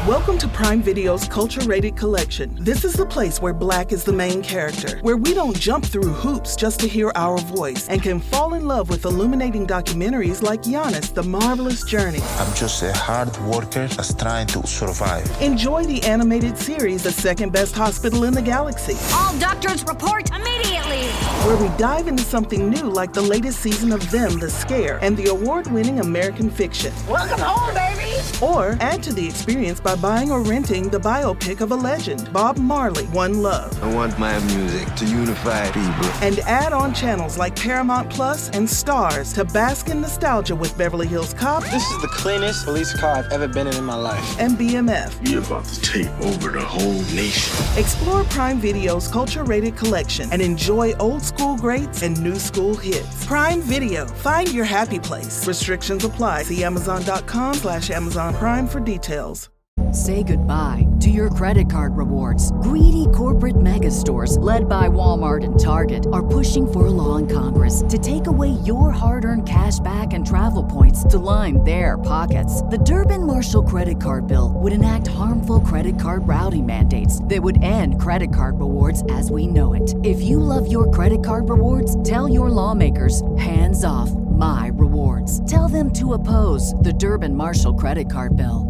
Welcome to Prime Video's Culture-Rated Collection. This is the place where Black is the main character, where we don't jump through hoops just to hear our voice, and can fall in love with illuminating documentaries like Giannis, The Marvelous Journey. I'm just a hard worker that's trying to survive. Enjoy the animated series, The Second Best Hospital in the Galaxy. All doctors report immediately! Where we dive into something new like the latest season of Them, The Scare, and the award-winning American Fiction. Welcome home, baby! Or add to the experience by buying or renting the biopic of a legend, Bob Marley, One Love. I want my music to unify people. And add on channels like Paramount Plus and Stars to bask in nostalgia with Beverly Hills Cop. This is the cleanest police car I've ever been in my life. And BMF. We're about to take over the whole nation. Explore Prime Video's Culture-Rated Collection and enjoy old school greats and new school hits. Prime Video. Find your happy place. Restrictions apply. See Amazon.com/Amazon Prime for details. Say goodbye to your credit card rewards. Greedy corporate mega stores, led by Walmart and Target, are pushing for a law in Congress to take away your hard-earned cash back and travel points to line their pockets. The Durbin-Marshall credit card bill would enact harmful credit card routing mandates that would end credit card rewards as we know it. If you love your credit card rewards, tell your lawmakers, hands off my rewards. Tell them to oppose the Durbin-Marshall credit card bill.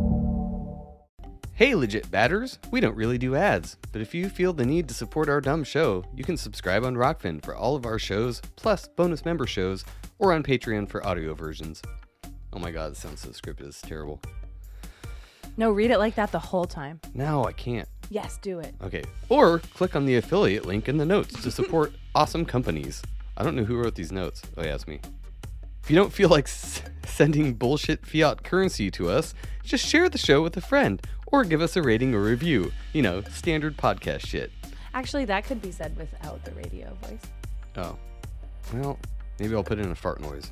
Hey legit batters, we don't really do ads, but if you feel the need to support our dumb show, you can subscribe on Rockfin for all of our shows, plus bonus member shows, or on Patreon for audio versions. Oh my god, this sounds so scripted, it's terrible. No, read it like that the whole time. No, I can't. Yes, do it. Okay, or click on the affiliate link in the notes to support awesome companies. I don't know who wrote these notes. Oh yeah, it's me. If you don't feel like sending bullshit fiat currency to us, just share the show with a friend. Or give us a rating or review. You know, standard podcast shit. Actually, that could be said without the radio voice. Oh. Well, maybe I'll put in a fart noise.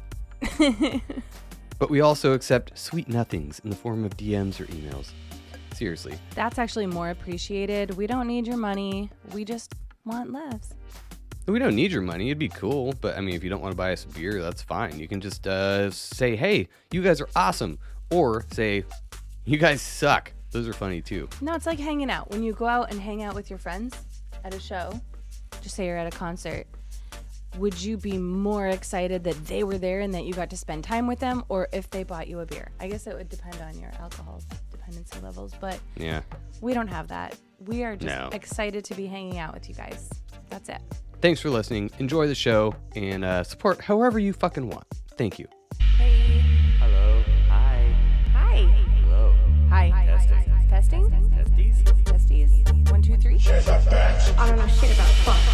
But we also accept sweet nothings in the form of DMs or emails. Seriously. That's actually more appreciated. We don't need your money. We just want laughs. We don't need your money. It'd be cool. But, I mean, if you don't want to buy us a beer, that's fine. You can just say, hey, you guys are awesome. Or say, you guys suck. Those are funny too. No, it's like hanging out. When you go out and hang out with your friends at a show, just say you're at a concert, would you be more excited that they were there and that you got to spend time with them, or if they bought you a beer? I guess it would depend on your alcohol dependency levels, but yeah, we don't have that. We are just excited to be hanging out with you guys. That's it. Thanks for listening. Enjoy the show and support however you fucking want. Thank you. Hey. Hello. Hi. Hi. Hello. Hi. Testing? Testies? 1, 2, 3? I don't know shit about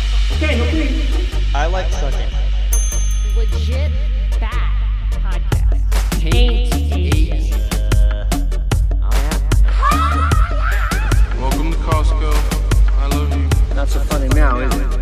fuck. I like sucking. Legit bad podcast. Welcome to Costco. I love you. Not so funny now, is it?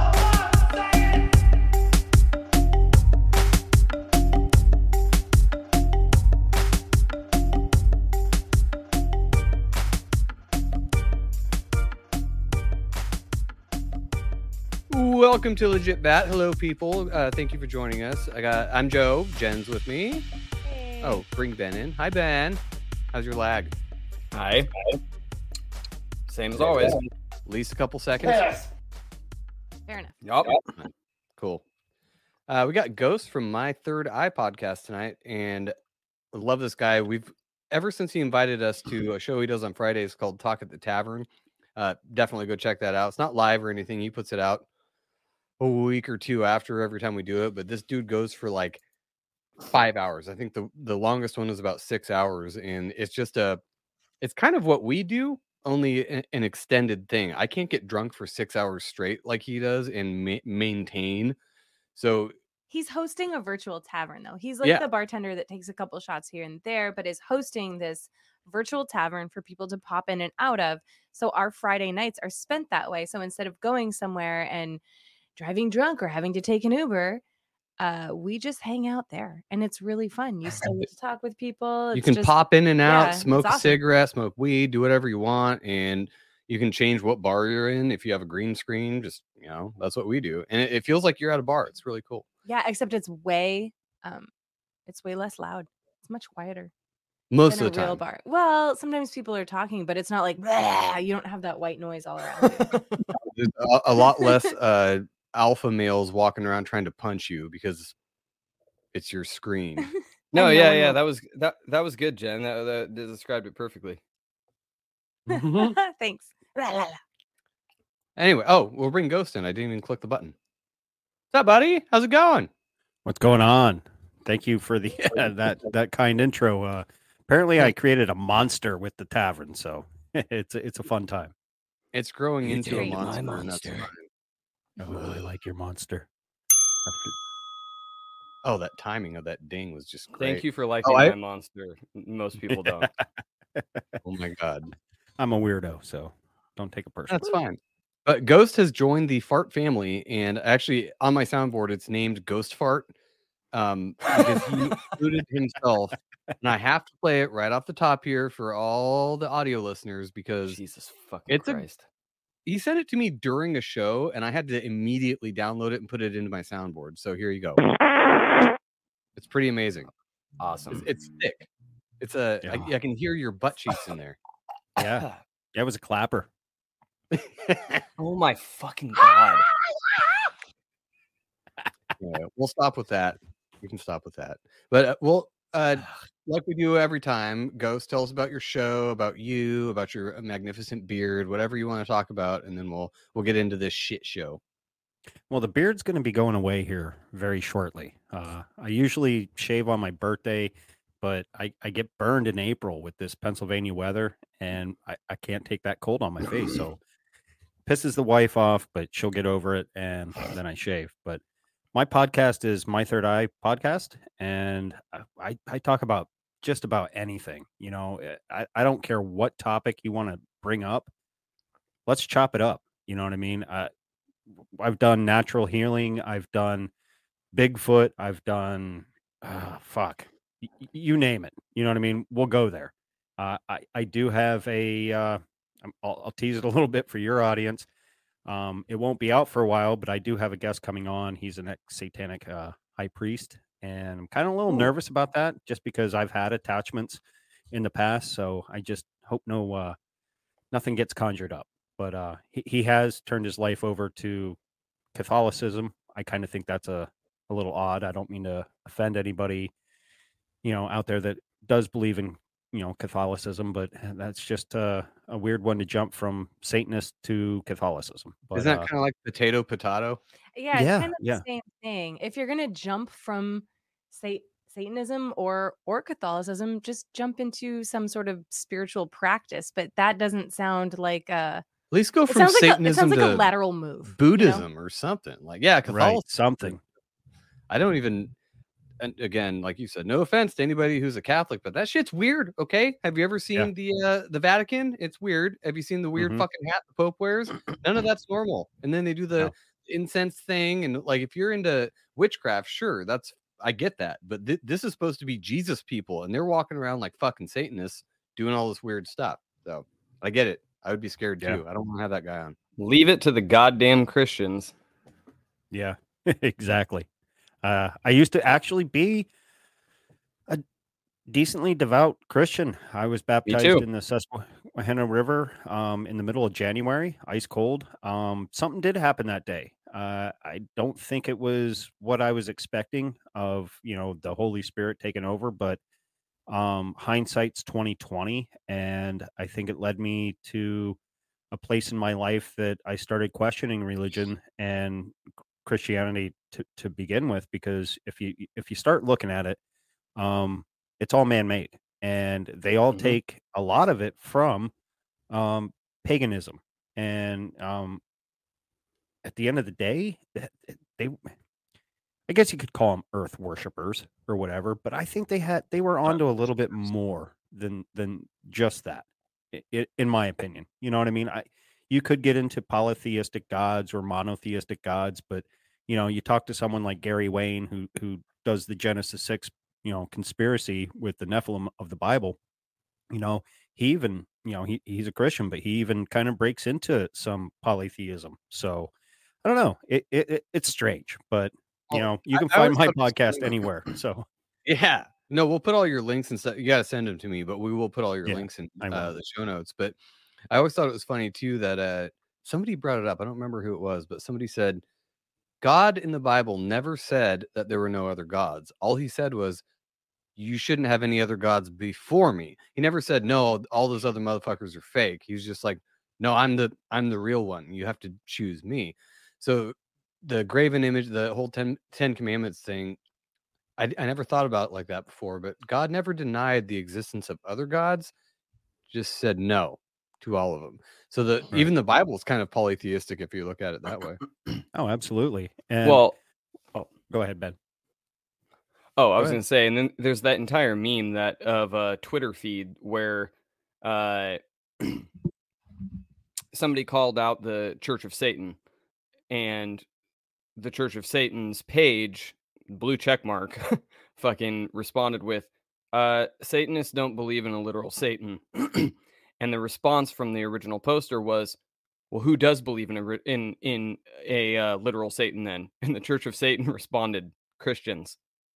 Welcome to Legit Bat. Hello, people. Thank you for joining us. I'm Joe. Jen's with me. Hey. Oh, bring Ben in. Hi, Ben. How's your lag? Hi. Same as always. At least a couple seconds. Fair enough. Yep. Cool. We got Ghost from My Third Eye podcast tonight, and I love this guy. Ever since he invited us to a show he does on Fridays called Talk at the Tavern. Definitely go check that out. It's not live or anything. He puts it out a week or two after every time we do it, but this dude goes for like 5 hours. I think the longest one was about 6 hours, and it's kind of what we do, only an extended thing. I can't get drunk for 6 hours straight like he does and maintain. So he's hosting a virtual tavern, though. He's like the bartender that takes a couple shots here and there, but is hosting this virtual tavern for people to pop in and out of. So our Friday nights are spent that way. So instead of going somewhere and driving drunk or having to take an Uber, we just hang out there, and it's really fun. You still get to talk with people. You can pop in and out, smoke a cigarette, smoke weed, do whatever you want, and you can change what bar you're in. If you have a green screen, just, that's what we do. And it feels like you're at a bar. It's really cool. Yeah, except it's way less loud. It's much quieter. Most than of the a real time. bar. Well, sometimes people are talking, but it's not like you don't have that white noise all around you. There's a lot less alpha males walking around trying to punch you because it's your screen. No, yeah, that was good, Jen. That described it perfectly. Thanks. Anyway, we'll bring Ghost in. I didn't even click the button. What's up, buddy? How's it going? What's going on? Thank you for the that kind intro. Apparently, I created a monster with the tavern, so it's a fun time. It's growing into a monster. And that's fine. Oh, I like your monster. Oh, that timing of that ding was just great. Thank you for liking my monster. Most people don't. Oh my God. I'm a weirdo, so don't take it personally. That's fine. But Ghost has joined the Fart family, and actually on my soundboard it's named Ghost Fart because he included himself. And I have to play it right off the top here for all the audio listeners because Jesus fucking Christ. He sent it to me during a show, and I had to immediately download it and put it into my soundboard. So here you go. It's pretty amazing. Awesome. It's thick. It's I can hear your butt cheeks in there. Yeah. It was a clapper. Oh my fucking God. Yeah, we'll stop with that. We can stop with that. But like we do every time, Ghost, tell us about your show, about you, about your magnificent beard, whatever you want to talk about, and then we'll get into this shit show. Well, the beard's going to be going away here very shortly. I usually shave on my birthday, but I get burned in April with this Pennsylvania weather, and I can't take that cold on my face. So pisses the wife off, but she'll get over it, and then I shave. But my podcast is My Third Eye Podcast, and I talk about just about anything. You know, I don't care what topic you want to bring up. Let's chop it up. You know what I mean? I've done natural healing. I've done Bigfoot. I've done you name it. You know what I mean? We'll go there. I do have I'll tease it a little bit for your audience. It won't be out for a while, but I do have a guest coming on. He's an ex-satanic high priest, and I'm kind of a little nervous about that just because I've had attachments in the past. So I just hope nothing gets conjured up. But he has turned his life over to Catholicism. I kind of think that's a little odd. I don't mean to offend anybody, out there that does believe in, Catholicism, but that's just a weird one to jump from Satanist to Catholicism. But, isn't that kind of like potato? Yeah, it's kind of the same thing. If you're going to jump from Satanism or Catholicism, just jump into some sort of spiritual practice. But that doesn't sound like at least go from Satanism it sounds like to a lateral move. Buddhism or something. Like, Catholicism. Right, something. I don't even, and again, like you said, no offense to anybody who's a Catholic, but that shit's weird. Okay. Have you ever seen the Vatican? It's weird. Have you seen the weird fucking hat the Pope wears? None of that's normal. And then they do the incense thing. And like, if you're into witchcraft, sure, I get that. But this is supposed to be Jesus people, and they're walking around like fucking Satanists doing all this weird stuff. So I get it. I would be scared too. I don't want to have that guy on. Leave it to the goddamn Christians. Yeah, exactly. I used to actually be a decently devout Christian. I was baptized in the Susquehanna River in the middle of January, ice cold. Something did happen that day. I don't think it was what I was expecting of, the Holy Spirit taking over, but hindsight's 2020, and I think it led me to a place in my life that I started questioning religion and Christianity to begin with, because if you start looking at it, it's all man-made, and they all take a lot of it from paganism, and at the end of the day, I guess you could call them earth worshipers or whatever, but I think they were onto a little bit more than just that, in my opinion. You know what I mean? You could get into polytheistic gods or monotheistic gods, but you talk to someone like Gary Wayne, who does the Genesis 6, conspiracy with the Nephilim of the Bible. He even, he's a Christian, but he even kind of breaks into some polytheism. So I don't know. It's strange, but you can find my podcast anywhere. So yeah, No, we'll put all your links and stuff. You got to send them to me, but we will put all your links in the show notes. But I always thought it was funny too that somebody brought it up. I don't remember who it was, but somebody said God in the Bible never said that there were no other gods. All he said was, you shouldn't have any other gods before me. He never said, no, all those other motherfuckers are fake. He was just like, no, I'm the real one. You have to choose me. So the graven image, the whole 10 commandments thing, I never thought about it like that before, but God never denied the existence of other gods, just said no to all of them. So even the Bible is kind of polytheistic if you look at it that way. Oh, absolutely. And go ahead, Ben. Oh, I was going to say, and then there's that entire meme that of a Twitter feed where somebody called out the Church of Satan, and the Church of Satan's page, blue check mark, fucking responded with, Satanists don't believe in a literal Satan. And the response from the original poster was, well, who does believe in a literal Satan then? And the Church of Satan responded, Christians.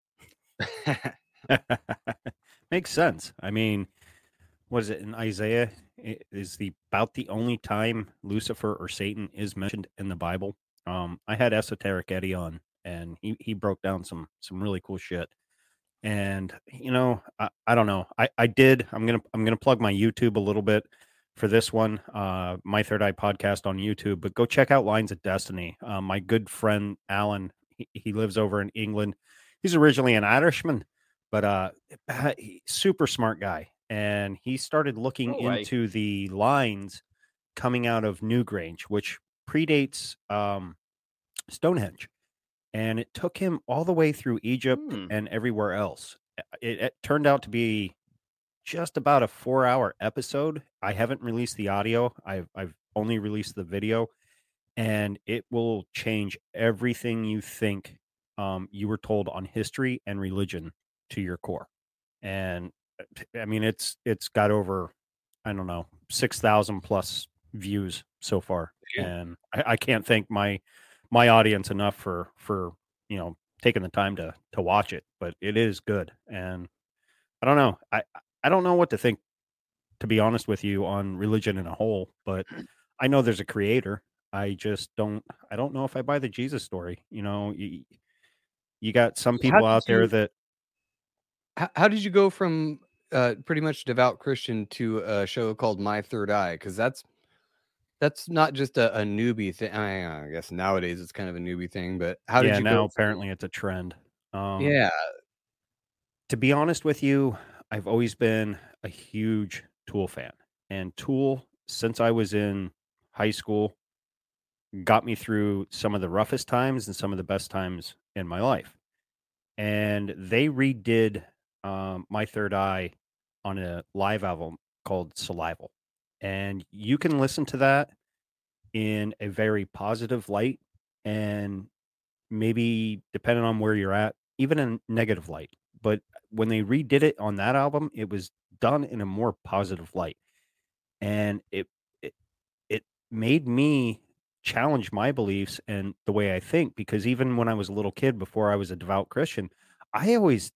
Makes sense. I mean, what is it in Isaiah? Is about the only time Lucifer or Satan is mentioned in the Bible. I had Esoteric Eddie on, and he broke down some really cool shit. And I don't know. I did. I'm gonna plug my YouTube a little bit for this one. My Third Eye podcast on YouTube. But go check out Lines of Destiny. My good friend Alan. He lives over in England. He's originally an Irishman, but super smart guy. And he started looking into the lines coming out of Newgrange, which predates Stonehenge. And it took him all the way through Egypt and everywhere else. It turned out to be just about a 4-hour episode. I haven't released the audio. I've only released the video. And it will change everything you think you were told on history and religion to your core. And I mean, it's got over, I don't know, 6,000 plus views so far. Yeah. And I can't thank my audience enough for taking the time to watch it, but it is good. And I don't know. I don't know what to think, to be honest with you, on religion in a whole, but I know there's a creator. I don't know if I buy the Jesus story. You got some people out there that. How did you go from pretty much devout Christian to a show called My Third Eye? Because that's not just a newbie thing. I guess nowadays it's kind of a newbie thing, but how did you now go apparently it's a trend. Yeah. To be honest with you, I've always been a huge Tool fan. And Tool, since I was in high school, got me through some of the roughest times and some of the best times in my life. And they redid My Third Eye on a live album called Salival. And you can listen to that in a very positive light, and maybe, depending on where you're at, even in negative light. But when they redid it on that album, it was done in a more positive light. And it made me challenge my beliefs and the way I think, because even when I was a little kid, before I was a devout Christian, I always,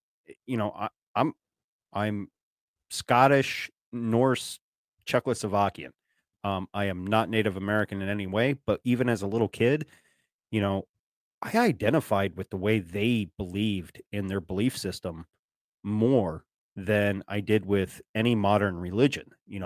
I'm Scottish, Norse, Czechoslovakian. I am not Native American in any way, but even as a little kid, I identified with the way they believed in their belief system more than I did with any modern religion,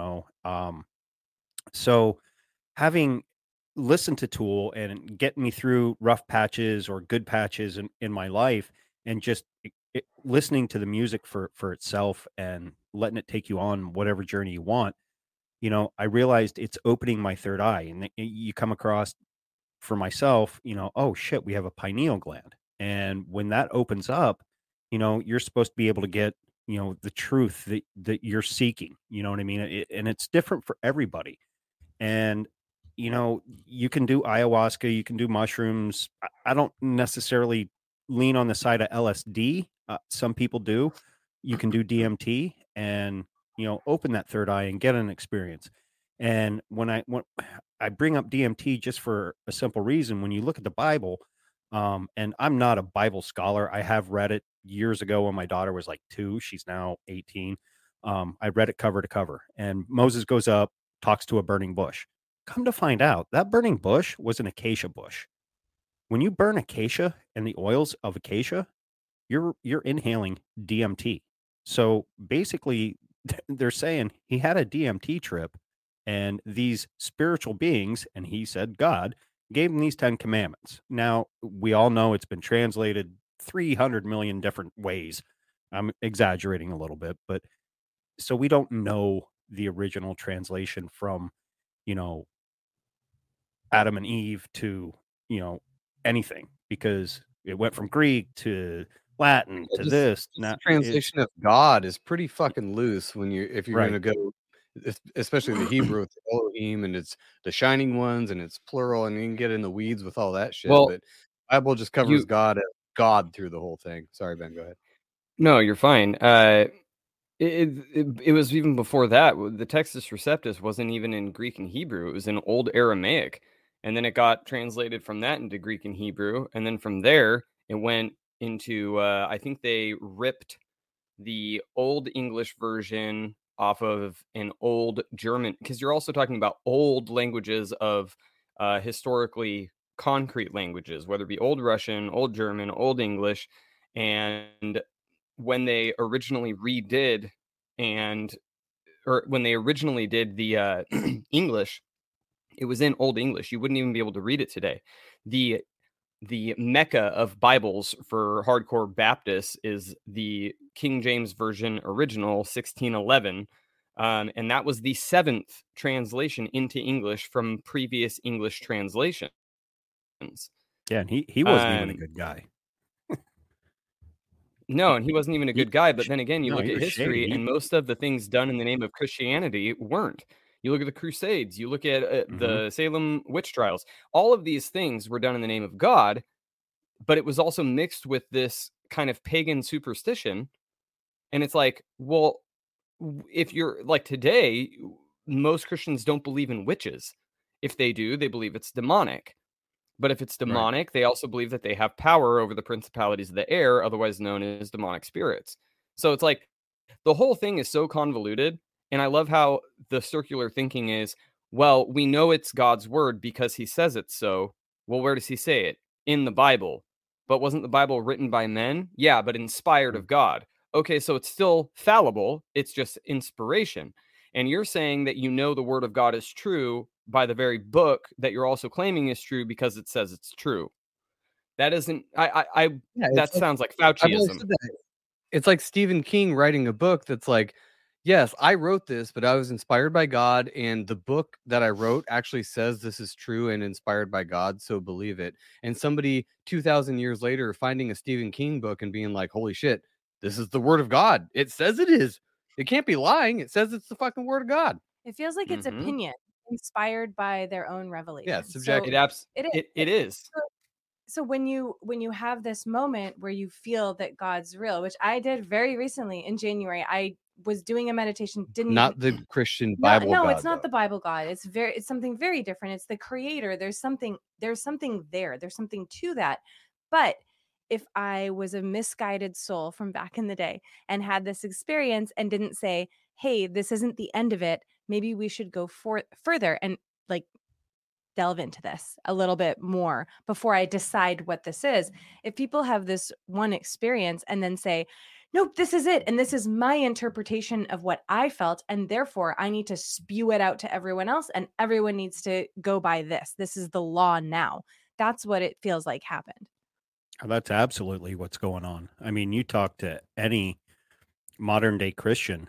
so having listened to Tool and getting me through rough patches or good patches in my life, and just listening to the music for itself and letting it take you on whatever journey you want, I realized it's opening my third eye. And you come across, for myself, oh shit, we have a pineal gland. And when that opens up, you're supposed to be able to get, the truth that you're seeking, you know what I mean? And it's different for everybody. And, you can do ayahuasca, you can do mushrooms. I don't necessarily lean on the side of LSD. Some people do. You can do DMT and, open that third eye and get an experience. And when I bring up DMT just for a simple reason, when you look at the Bible, And I'm not a Bible scholar. I have read it years ago when my daughter was like 2. She's now 18. I read it cover to cover. And Moses goes up, talks to a burning bush. Come to find out, that burning bush was an acacia bush. When you burn acacia and the oils of acacia, you're inhaling DMT. So basically, they're saying he had a DMT trip, and these spiritual beings, and he said God, gave him these 10 commandments. Now, we all know it's been translated 300 million different ways. I'm exaggerating a little bit, but so we don't know the original translation from, Adam and Eve to, anything, because it went from Greek to Latin to this. Now, translation of God is pretty fucking loose if you're going to go, especially the Hebrew with Elohim, and it's the shining ones and it's plural, and you can get in the weeds with all that shit. Well, but Bible just covers God as God through the whole thing. Sorry, Ben, go ahead. No, you're fine. It was even before that. The Textus Receptus wasn't even in Greek and Hebrew. It was in Old Aramaic. And then it got translated from that into Greek and Hebrew. And then from there, it went into, I think they ripped the Old English version off of an Old German, because you're also talking about old languages of historically concrete languages, whether it be Old Russian, Old German, Old English. And when they originally did the English, it was in Old English. You wouldn't even be able to read it today. The Mecca of Bibles for hardcore Baptists is the King James Version original, 1611. And that was the 7th translation into English from previous English translations. Yeah, and he wasn't even a good guy. No, and he wasn't even a good guy. But then again, you look at history, and most of the things done in the name of Christianity weren't. You look at the Crusades, you look at the Salem witch trials. All of these things were done in the name of God, but it was also mixed with this kind of pagan superstition. And it's like, well, if you're like today, most Christians don't believe in witches. If they do, they believe it's demonic. But if it's demonic, they also believe that they have power over the principalities of the air, otherwise known as demonic spirits. So it's like the whole thing is so convoluted. And I love how the circular thinking is, well, we know it's God's word because he says it so. Well, where does he say it? In the Bible. But wasn't the Bible written by men? Yeah, but inspired of God. Okay, so it's still fallible. It's just inspiration. And you're saying that you know the word of God is true by the very book that you're also claiming is true because it says it's true. That isn't, that sounds like Fauciism. It's like Stephen King writing a book that's like, yes, I wrote this, but I was inspired by God, and the book that I wrote actually says this is true and inspired by God, so believe it. And somebody 2,000 years later finding a Stephen King book and being like, holy shit, this is the word of God. It says it is. It can't be lying. It says it's the fucking word of God. It feels like it's opinion inspired by their own revelation. Yeah, subjective. It is. So when you have this moment where you feel that God's real, which I did very recently in January, I was doing a meditation. The Christian Bible. No, God, it's not the Bible God. It's something very different. It's the Creator. There's something there. There's something to that. But if I was a misguided soul from back in the day and had this experience and didn't say, hey, this isn't the end of it, maybe we should go further and like delve into this a little bit more before I decide what this is. If people have this one experience and then say, nope, this is it, and this is my interpretation of what I felt, and therefore I need to spew it out to everyone else, and everyone needs to go by this. This is the law now. That's what it feels like happened. That's absolutely what's going on. I mean, you talk to any modern day Christian,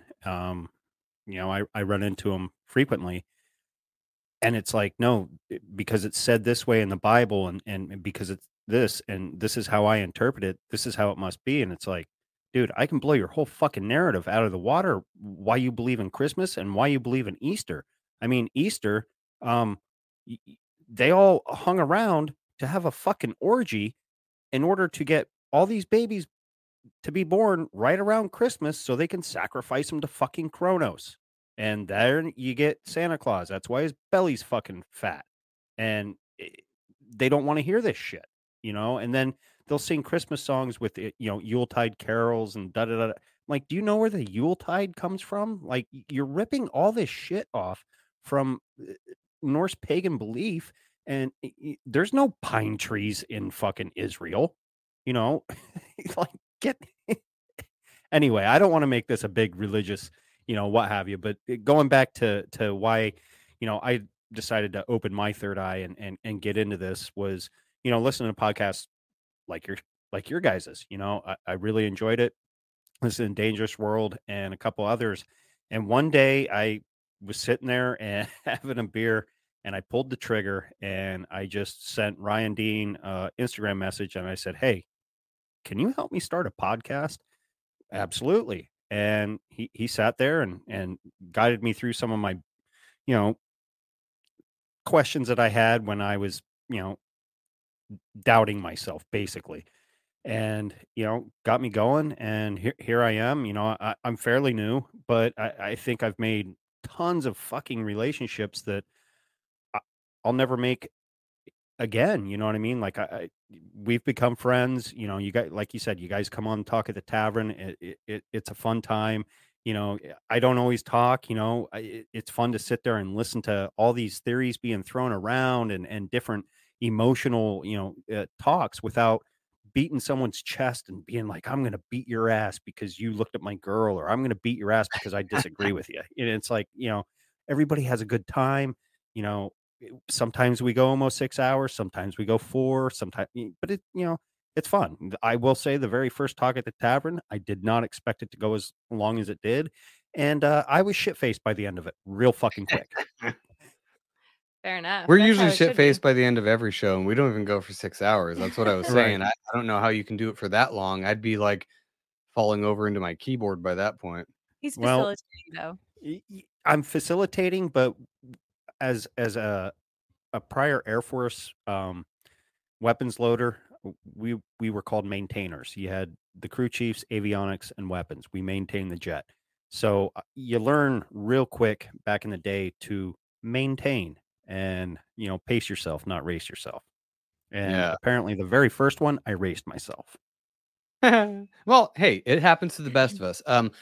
I run into them frequently, and it's like, no, because it's said this way in the Bible, and because it's this, and this is how I interpret it, this is how it must be. And it's like, dude, I can blow your whole fucking narrative out of the water, why you believe in Christmas and why you believe in Easter. I mean, Easter, they all hung around to have a fucking orgy in order to get all these babies to be born right around Christmas so they can sacrifice them to fucking Kronos. And there you get Santa Claus. That's why his belly's fucking fat. And they don't want to hear this shit. you know, and then they'll sing Christmas songs with, you know, Yuletide carols and da-da-da. Like, do you know where the Yuletide comes from? Like, you're ripping all this shit off from Norse pagan belief, and there's no pine trees in fucking Israel, you know. Like, get anyway. I don't want to make this a big religious, you know, what have you. But going back to why, you know, I decided to open my third eye and get into this was, you know, listening to podcasts like your guys's. You know, I really enjoyed it. Listen to Dangerous World and a couple others. And one day I was sitting there and having a beer, and I pulled the trigger, and I just sent Ryan Dean Instagram message, and I said, "Hey, can you help me start a podcast?" Absolutely. And he sat there and guided me through some of my, you know, questions that I had when I was, you know, doubting myself, basically. And, you know, got me going, and here I am. You know, I'm fairly new, but I think I've made tons of fucking relationships that I'll never make again. You know what I mean? Like, we've become friends. You know, you guys, like you said, you guys come on, talk at the tavern. It's a fun time. You know, I don't always talk. You know, it's fun to sit there and listen to all these theories being thrown around and different emotional, you know, talks without beating someone's chest and being like, I'm going to beat your ass because you looked at my girl, or I'm going to beat your ass because I disagree with you. And it's like, you know, everybody has a good time. You know, sometimes we go almost 6 hours, sometimes we go 4, sometimes, but it, you know, it's fun. I will say the very first talk at the tavern, I did not expect it to go as long as it did. And I was shit-faced by the end of it real fucking quick. Fair enough. We're usually shit-faced by the end of every show, and we don't even go for 6 hours. That's what I was saying. Right. I don't know how you can do it for that long. I'd be like falling over into my keyboard by that point. He's facilitating, though. I'm facilitating, but as a prior Air Force weapons loader, we were called maintainers. You had the crew chiefs, avionics, and weapons. We maintained the jet. So you learn real quick back in the day to maintain and, you know, pace yourself, not race yourself. And apparently the very first one, I raced myself. Well, hey, it happens to the best of us.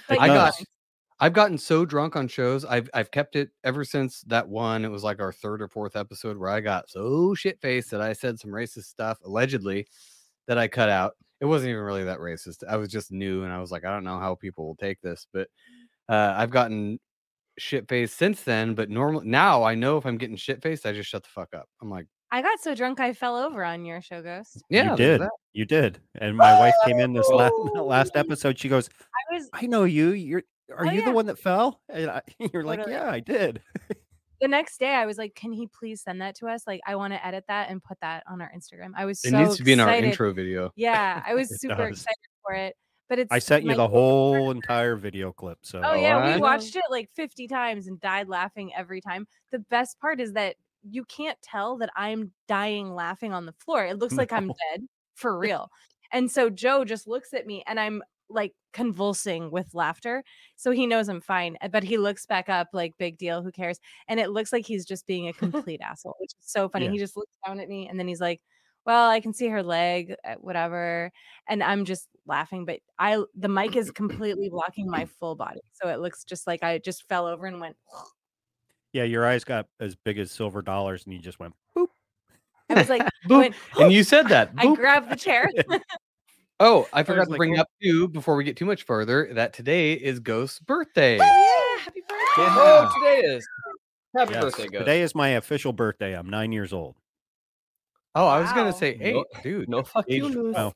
I've gotten so drunk on shows. I've kept it ever since that one. It was like our 3rd or 4th episode where I got so shit-faced that I said some racist stuff, allegedly, that I cut out. It wasn't even really that racist. I was just new, and I was like, I don't know how people will take this, but I've gotten shit-faced since then. But now I know if I'm getting shit-faced, I just shut the fuck up. I'm like, I got so drunk I fell over on your show, Ghost. Yeah, you did. And my wife came in this last episode. She goes, I know you. Are you the one that fell? And you're like, yeah, I did. The next day, I was like, can he please send that to us? Like, I want to edit that and put that on our Instagram. I was It needs to be in our intro video. Yeah, I was super excited for it. But I sent you the whole entire video clip. So we watched it like 50 times and died laughing every time. The best part is that you can't tell that I'm dying laughing on the floor. It looks like I'm dead for real. And so Joe just looks at me, and I'm like convulsing with laughter. So he knows I'm fine, but he looks back up like, big deal, who cares? And it looks like he's just being a complete asshole, which is so funny. He just looks down at me, and then he's like, well, I can see her leg, whatever. And I'm just laughing, but the mic is completely blocking my full body. So it looks just like I just fell over and went. Yeah, your eyes got as big as silver dollars, and you just went boop. I was like, boop. And you said that. I grabbed the chair. Oh, I forgot to bring up too, before we get too much further, that today is Ghost's birthday. Oh, yeah, happy birthday. Yeah. Oh, today is. Happy birthday, Ghost. Today is my official birthday. I'm 9 years old. Oh, I was gonna say 8, dude. No fuck you. No,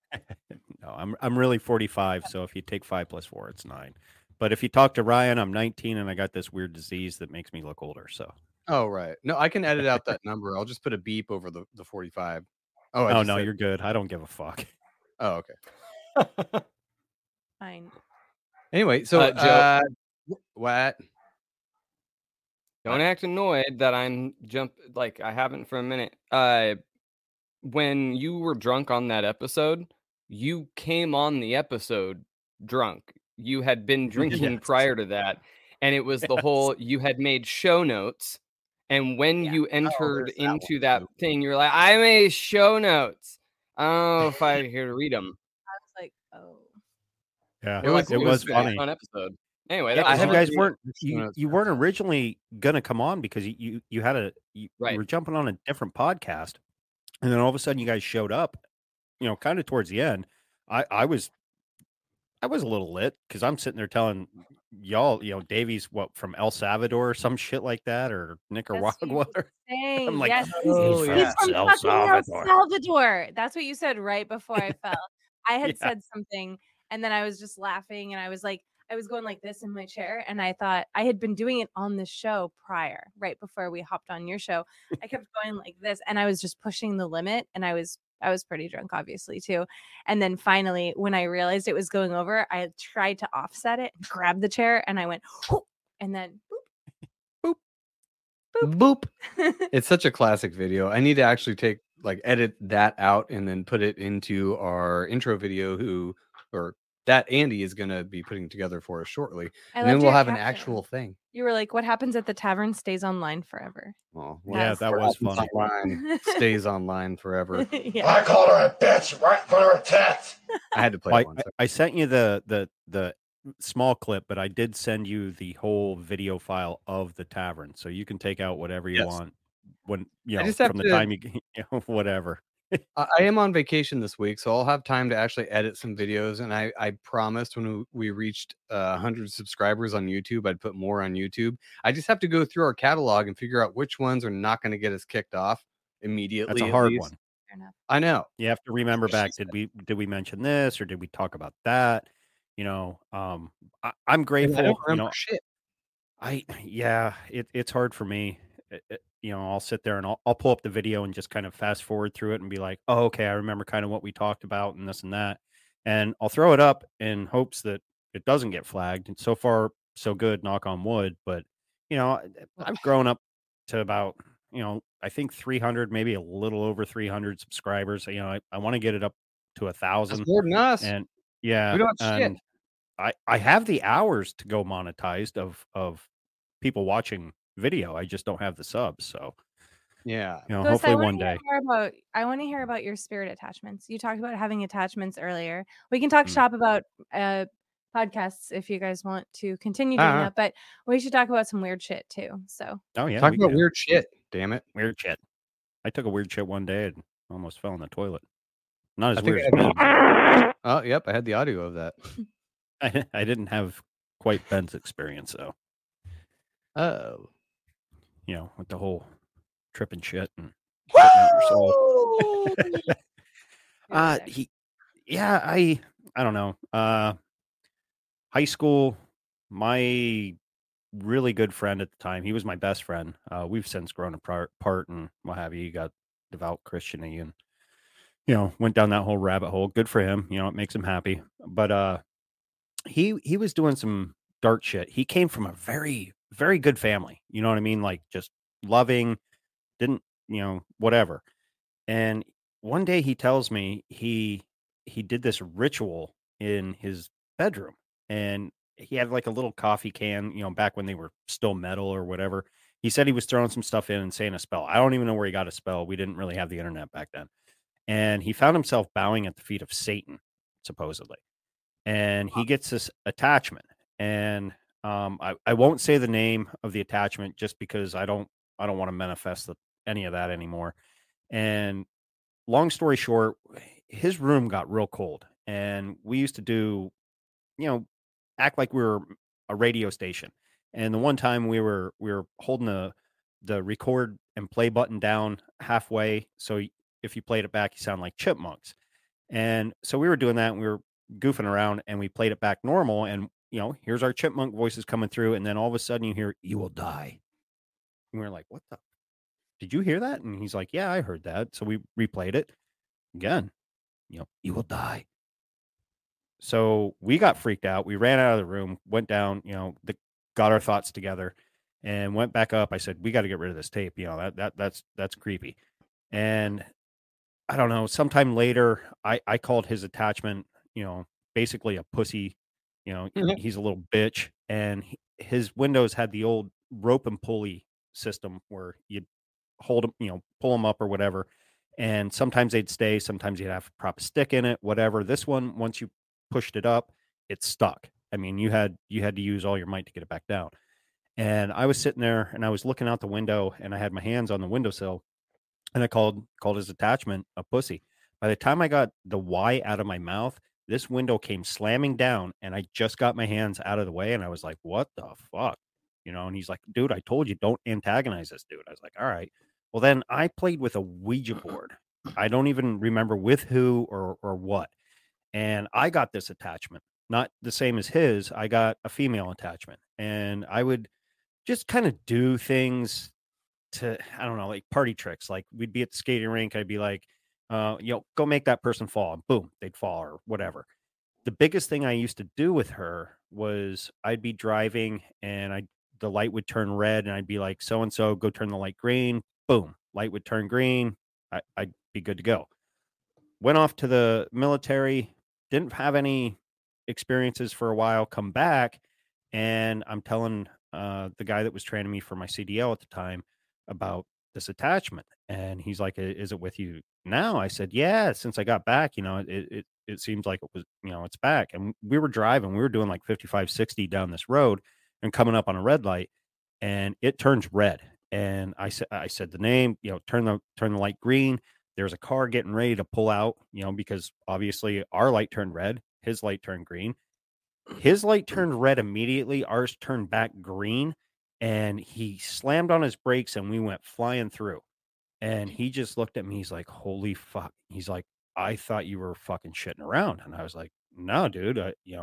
I'm really 45. So if you take 5 + 4, it's 9. But if you talk to Ryan, I'm 19, and I got this weird disease that makes me look older. So. Oh, right. No, I can edit out that number. I'll just put a beep over the 45. Oh no, you're good. I don't give a fuck. Oh, okay. Fine. Anyway, so Joe, what? Don't act annoyed that I'm I haven't for a minute. When you were drunk on that episode, you came on the episode drunk. You had been drinking prior to that, and it was the whole, you had made show notes, and when you entered into that thing, you're like, I made show notes. I don't know if I here to read them. I was like, oh. Yeah, it was funny. Fun episode. Anyway, yeah, you guys weren't you weren't originally gonna come on because you were jumping on a different podcast, and then all of a sudden you guys showed up. Kind of towards the end. I was a little lit because I'm sitting there telling y'all, Davey's from El Salvador or some shit like that, or Nicaragua. I'm like, yes, oh, he's from El fucking Salvador. El Salvador. That's what you said right before I fell. I had said something, and then I was just laughing, and I was going like this in my chair, and I thought I had been doing it on the show prior, right before we hopped on your show. I kept going like this, and I was just pushing the limit, and I was pretty drunk, obviously, too. And then finally, when I realized it was going over, I tried to offset it, grab the chair, and I went, whoop, and then boop, boop, boop. It's such a classic video. I need to actually edit that out and then put it into our intro video that Andy is going to be putting together for us shortly. And then we'll have an actual thing. You were like, what happens at the tavern stays online forever. Oh, yeah, that was fun. Stays online forever. Yeah. I called her a bitch right in front of her tits. I had to play it once. I sent you the small clip, but I did send you the whole video file of the tavern. So you can take out whatever you want when, from the time whatever. I am on vacation this week, so I'll have time to actually edit some videos. And I promised when we reached 100 subscribers on YouTube, I'd put more on YouTube. I just have to go through our catalog and figure out which ones are not going to get us kicked off immediately. That's a hard one. I know. You have to remember back. Did we mention this or did we talk about that? I'm grateful. I don't remember shit. It's hard for me. I'll sit there and I'll pull up the video and just kind of fast forward through it and be like, oh, okay, I remember kind of what we talked about and this and that. And I'll throw it up in hopes that it doesn't get flagged. And so far, so good, knock on wood. But, I've grown up to about, I think 300, maybe a little over 300 subscribers. I want to get it up to 1,000. That's more than us. And yeah, we don't have shit. I have the hours to go monetized of people watching video. I just don't have the subs, so yeah, hopefully one day. I want to hear about your spirit attachments. You talked about having attachments earlier. We can talk shop about podcasts if you guys want to continue doing that, but we should talk about some weird shit too. So talk about weird shit. Damn it, weird shit. I took a weird shit one day and almost fell in the toilet. Not as weird as Ben. Oh, yep, I had the audio of that. I didn't have quite Ben's experience though. Oh. With the whole tripping shit and out your soul. I don't know. High school, my really good friend at the time, he was my best friend. We've since grown apart and what have you. He got devout Christian-y and, went down that whole rabbit hole. Good for him. It makes him happy. But he was doing some dark shit. He came from a very, very good family. You know what I mean? Like just loving, didn't, whatever. And one day he tells me he did this ritual in his bedroom and he had like a little coffee can, back when they were still metal or whatever. He said he was throwing some stuff in and saying a spell. I don't even know where he got a spell. We didn't really have the internet back then. And he found himself bowing at the feet of Satan, supposedly. And he gets this attachment. And I won't say the name of the attachment just because I don't want to manifest any of that anymore. And long story short, his room got real cold, and we used to do, act like we were a radio station. And the one time we were holding the record and play button down halfway, so if you played it back, you sound like chipmunks. And so we were doing that, and we were goofing around, and we played it back normal, and here's our chipmunk voices coming through, and then all of a sudden you hear, "You will die." And we were like, "What the? Did you hear that?" And he's like, "Yeah, I heard that." So we replayed it again. "You will die." So we got freaked out. We ran out of the room, went down, got our thoughts together, and went back up. I said, "We got to get rid of this tape. That's creepy." And I don't know. Sometime later, I called his attachment, basically a pussy. He's a little bitch, and his windows had the old rope and pulley system where you'd hold him, pull him up or whatever, And sometimes they'd stay, sometimes you'd have to prop a stick in it, whatever. This one, once you pushed it up, it stuck. I mean, you had to use all your might to get it back down. And I was sitting there and I was looking out the window and I had my hands on the windowsill and I called his attachment a pussy. By the time I got the Y out of my mouth, this window came slamming down and I just got my hands out of the way and I was like, what the fuck? And he's like, dude, I told you, don't antagonize this dude. I was like, all right. Well, then I played with a Ouija board. I don't even remember with who or what. And I got this attachment, not the same as his. I got a female attachment and I would just kind of do things to, I don't know, like party tricks. Like we'd be at the skating rink. I'd be like, go make that person fall. And boom, they'd fall or whatever. The biggest thing I used to do with her was I'd be driving and the light would turn red and I'd be like, so-and-so, go turn the light green. Boom, light would turn green. I'd be good to go. Went off to the military, didn't have any experiences for a while, come back. And I'm telling the guy that was training me for my CDL at the time about this attachment. And he's like, is it with you now? I said, yeah, since I got back, it seems like it was, it's back. And we were driving, we were doing like 55, 60 down this road and coming up on a red light and it turns red. And I said the name, turn the light green. There's a car getting ready to pull out, because obviously our light turned red, his light turned green. His light turned red immediately. Ours turned back green and he slammed on his brakes and we went flying through. And he just looked at me. He's like, holy fuck. He's like, I thought you were fucking shitting around. And I was like, no, dude,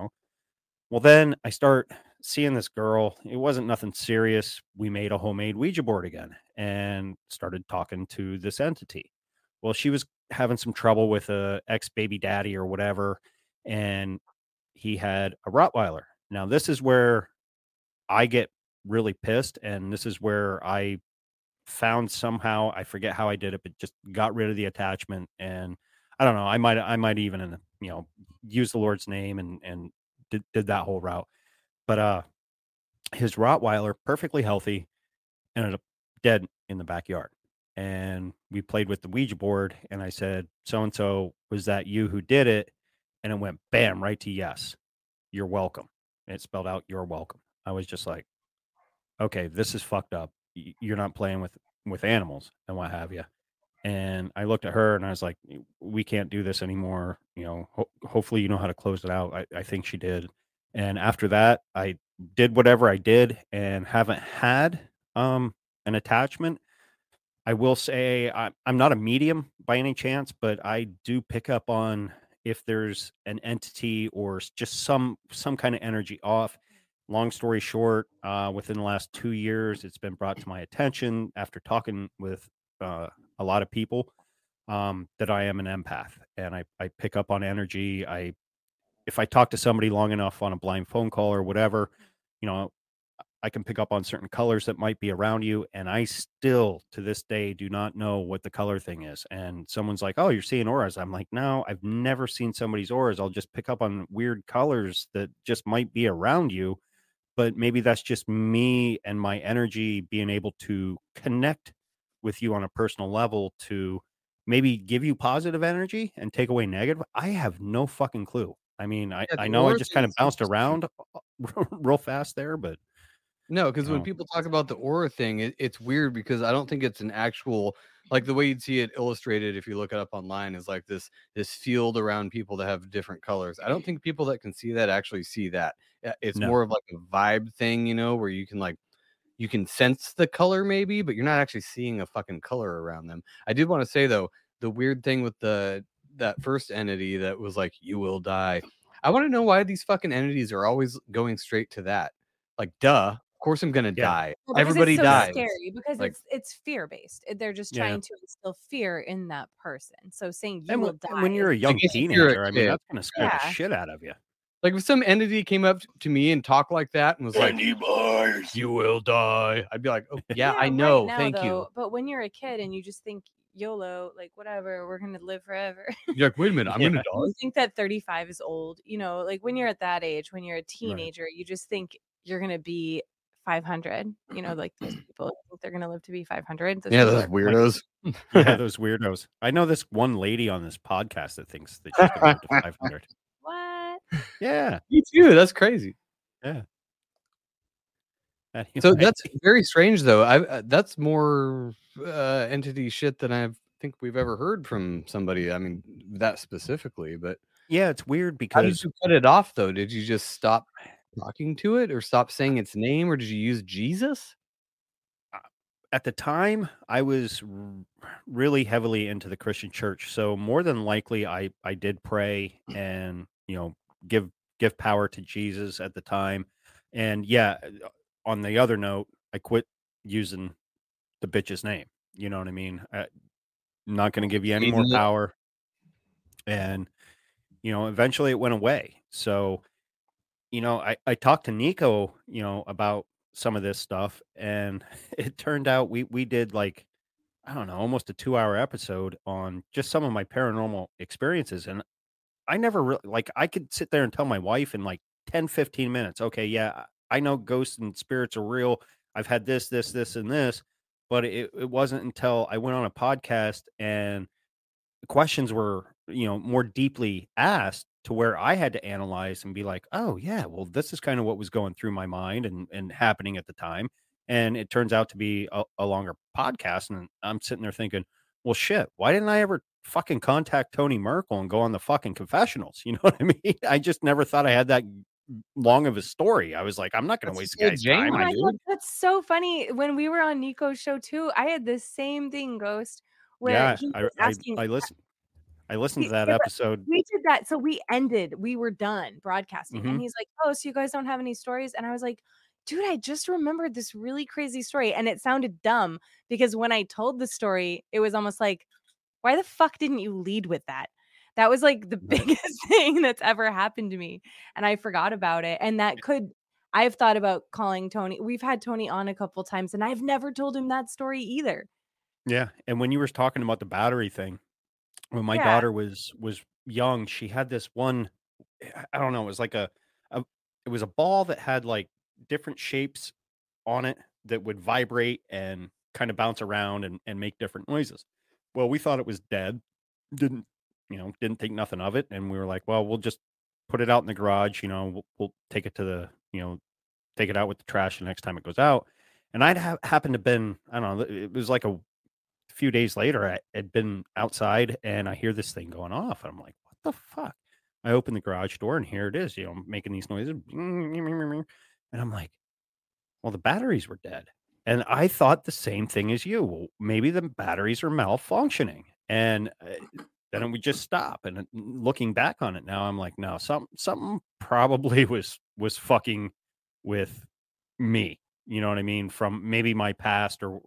Well, then I start seeing this girl. It wasn't nothing serious. We made a homemade Ouija board again and started talking to this entity. Well, she was having some trouble with a ex-baby daddy or whatever. And he had a Rottweiler. Now, this is where I get really pissed. And this is where I found somehow, I forget how I did it, but just got rid of the attachment. And I don't know, I might even, use the Lord's name and did that whole route. But his Rottweiler, perfectly healthy, ended up dead in the backyard. And we played with the Ouija board and I said, so-and-so, was that you who did it? And it went bam, right to yes. You're welcome. And it spelled out, you're welcome. I was just like, okay, this is fucked up. You're not playing with animals and what have you. And I looked at her and I was like, we can't do this anymore. Hopefully you know how to close it out. I think she did. And after that, I did whatever I did and haven't had an attachment. I will say I'm not a medium by any chance, but I do pick up on if there's an entity or just some kind of energy off. Long story short, within the last 2 years, it's been brought to my attention after talking with a lot of people that I am an empath and I pick up on energy. If I talk to somebody long enough on a blind phone call or whatever, I can pick up on certain colors that might be around you. And I still, to this day, do not know what the color thing is. And someone's like, oh, you're seeing auras. I'm like, no, I've never seen somebody's auras. I'll just pick up on weird colors that just might be around you. But maybe that's just me and my energy being able to connect with you on a personal level to maybe give you positive energy and take away negative. I have no fucking clue. I mean, I know I just kind of bounced around real fast there, but no, because when people talk about the aura thing, it's weird because I don't think it's an actual, like the way you'd see it illustrated if you look it up online is like this field around people that have different colors. I don't think people that can see that actually see that. It's more of like a vibe thing, where you can sense the color maybe, but you're not actually seeing a fucking color around them. I did want to say though, the weird thing with that first entity that was like, you will die. I want to know why these fucking entities are always going straight to that. Like, duh. Of course I'm gonna die. Well, Everybody it's so dies. Scary because it's fear based. They're just trying to instill fear in that person. So saying you will die. When you're a young teenager, I mean, that's gonna scare the shit out of you. Like if some entity came up to me and talked like that and was like, you will die, I'd be like, oh yeah, I know, right now, thank you. But when you're a kid and you just think YOLO, like whatever, we're gonna live forever. You're like, wait a minute, I'm gonna die. You think that 35 is old, like when you're at that age, when you're a teenager, you just think you're gonna be 500. You know, like those people who think they're going to live to be 500. Yeah, those weirdos. Yeah, those weirdos. I know this one lady on this podcast that thinks that she's going to live to 500. What? Yeah. Me too. That's crazy. Yeah. Anyway. So that's very strange, though. That's more entity shit than I think we've ever heard from somebody. I mean, that specifically, but yeah, it's weird because how did you cut it off, though? Did you just stop talking to it, or stop saying its name, or did you use Jesus? At the time, I was really heavily into the Christian church, so more than likely, I did pray and give power to Jesus at the time, and yeah. On the other note, I quit using the bitch's name. You know what I mean? I'm not going to give you any more power. And, eventually it went away. So, I talked to Nico, about some of this stuff. And it turned out we did like, I don't know, almost a 2-hour episode on just some of my paranormal experiences. And I never really, I could sit there and tell my wife in like 10, 15 minutes, okay, yeah, I know ghosts and spirits are real. I've had this, and this, but it wasn't until I went on a podcast and the questions were, more deeply asked to where I had to analyze and be like, oh yeah, well, this is kind of what was going through my mind and happening at the time. And it turns out to be a longer podcast. And I'm sitting there thinking, well, shit, why didn't I ever fucking contact Tony Merkel and go on the fucking confessionals? You know what I mean? I just never thought I had that long of a story. I was like, I'm not going to waste the guy's time. Oh my God, that's so funny. When we were on Nico's show too, I had the same thing, Ghost. Where he was asking, I listened to that episode. We did that. So we were done broadcasting. And he's like, oh, so you guys don't have any stories? And I was like, dude, I just remembered this really crazy story. And it sounded dumb because when I told the story, it was almost like, why the fuck didn't you lead with that? That was like the biggest thing that's ever happened to me. And I forgot about it. And I've thought about calling Tony. We've had Tony on a couple times and I've never told him that story either. Yeah. And when you were talking about the battery thing, when my daughter was young, she had this one, I don't know, it was like it was a ball that had like different shapes on it that would vibrate and kind of bounce around and make different noises. Well, we thought it was dead. Didn't think nothing of it. And we were like, well, we'll just put it out in the garage. We'll take it to take it out with the trash the next time it goes out. And I'd happened to been, I don't know, it was like a few days later, I had been outside and I hear this thing going off. And I'm like, what the fuck? I open the garage door and here it is, making these noises. And I'm like, well, the batteries were dead. And I thought the same thing as you. Well, maybe the batteries are malfunctioning. And then it would just stop. And looking back on it now, I'm like, no, something probably was fucking with me. You know what I mean? From maybe my past or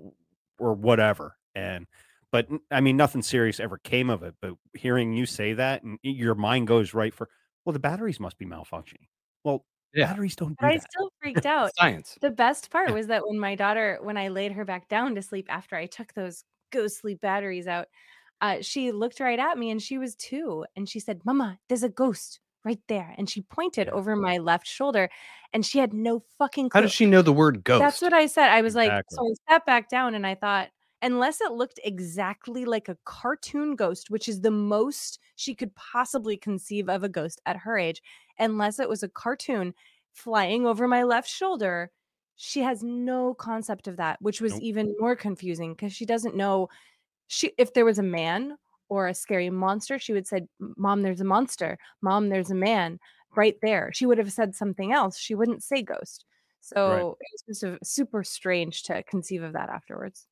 whatever. But I mean, nothing serious ever came of it. But hearing you say that and your mind goes right for, well, the batteries must be malfunctioning. Well, batteries don't do that. I still freaked out. Science. The best part was that when I laid her back down to sleep after I took those ghost sleep batteries out, she looked right at me and she was 2. And she said, Mama, there's a ghost right there. And she pointed over my left shoulder and she had no fucking clue. How does she know the word ghost? That's what I said. I was like, so I sat back down and I thought, unless it looked exactly like a cartoon ghost, which is the most she could possibly conceive of a ghost at her age, unless it was a cartoon flying over my left shoulder, she has no concept of that, which was even more confusing because she doesn't know. If there was a man or a scary monster, she would say, Mom, there's a monster. Mom, there's a man right there. She would have said something else. She wouldn't say ghost. So it was just super strange to conceive of that afterwards.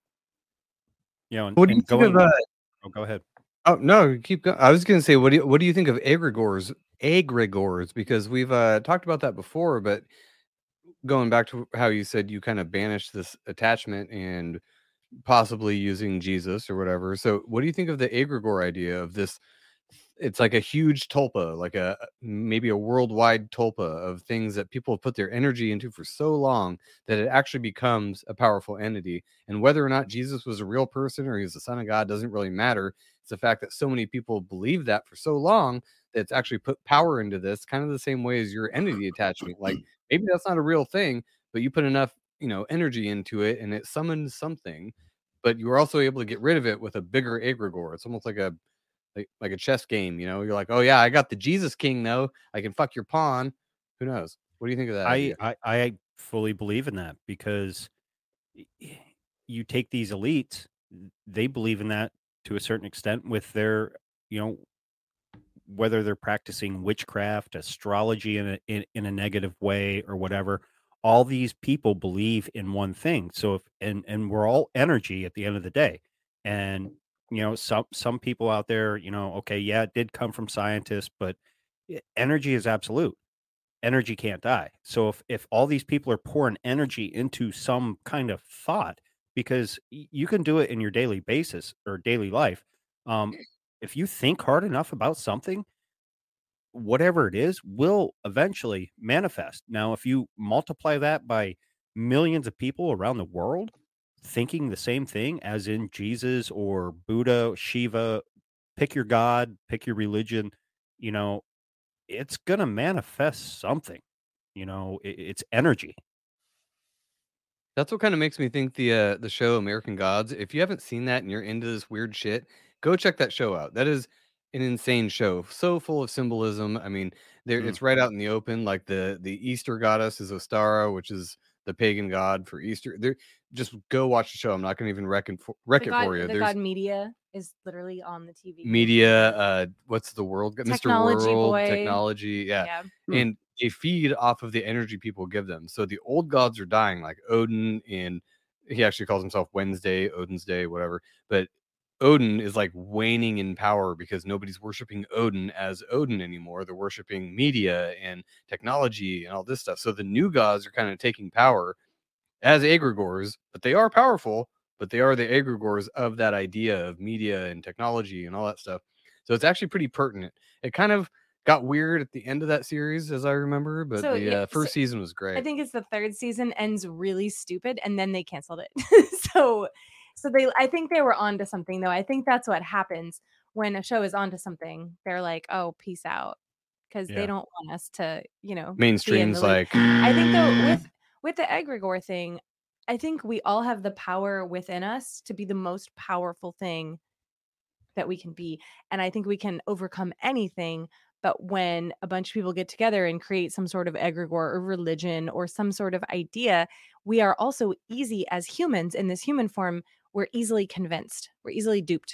Yeah. What do you think of go ahead. Oh no, keep going. I was going to say, what do you think of egregores? Because we've talked about that before, but going back to how you said you kind of banished this attachment and possibly using Jesus or whatever. So what do you think of the egregore idea of this? It's like a huge tulpa, like maybe a worldwide tulpa of things that people have put their energy into for so long that it actually becomes a powerful entity. And whether or not Jesus was a real person or he's the son of God doesn't really matter. It's the fact that so many people believe that for so long that it's actually put power into this, kind of the same way as your entity attachment. Like maybe that's not a real thing, but you put enough, energy into it and it summons something, but you were also able to get rid of it with a bigger egregore. It's almost like a chess game, You're like, oh yeah, I got the Jesus King though. I can fuck your pawn. Who knows? What do you think of that idea? I fully believe in that because you take these elites, they believe in that to a certain extent with their, whether they're practicing witchcraft, astrology in a negative way or whatever. All these people believe in one thing. So if and we're all energy at the end of the day. And some people out there, okay, yeah, it did come from scientists, but energy is absolute. Energy can't die. So if all these people are pouring energy into some kind of thought, because you can do it in your daily basis or daily life, if you think hard enough about something, whatever it is will eventually manifest. Now, if you multiply that by millions of people around the world thinking the same thing, as in Jesus or Buddha, Shiva, pick your God, pick your religion, it's going to manifest something. It's energy. That's what kind of makes me think the show American Gods. If you haven't seen that and you're into this weird shit, go check that show out. That is an insane show, so full of symbolism. I mean, it's right out in the open. Like the Easter goddess is Ostara, which is the pagan god for Easter. Just go watch the show. I'm not going to even wreck it for you. The god Media is literally on the TV. Media, what's the world? Technology Mr. World, boy. Technology, yeah. And they feed off of the energy people give them. So the old gods are dying, like Odin, and he actually calls himself Wednesday, Odin's Day, whatever. But Odin is like waning in power because nobody's worshiping Odin as Odin anymore. They're worshiping media and technology and all this stuff. So the new gods are kind of taking power as egregores, but they are powerful, but they are the egregores of that idea of media and technology and all that stuff. So it's actually pretty pertinent. It kind of got weird at the end of that series, as I remember, but the first season was great. I think it's the third season ends really stupid, and then they canceled it. So I think they were onto something, though. I think that's what happens when a show is onto something. They're like, oh, peace out, because they don't want us to, mainstream's like. I think though with the egregore thing, I think we all have the power within us to be the most powerful thing that we can be, and I think we can overcome anything. But when a bunch of people get together and create some sort of egregore or religion or some sort of idea, we are also easy as humans in this human form. We're easily convinced. We're easily duped.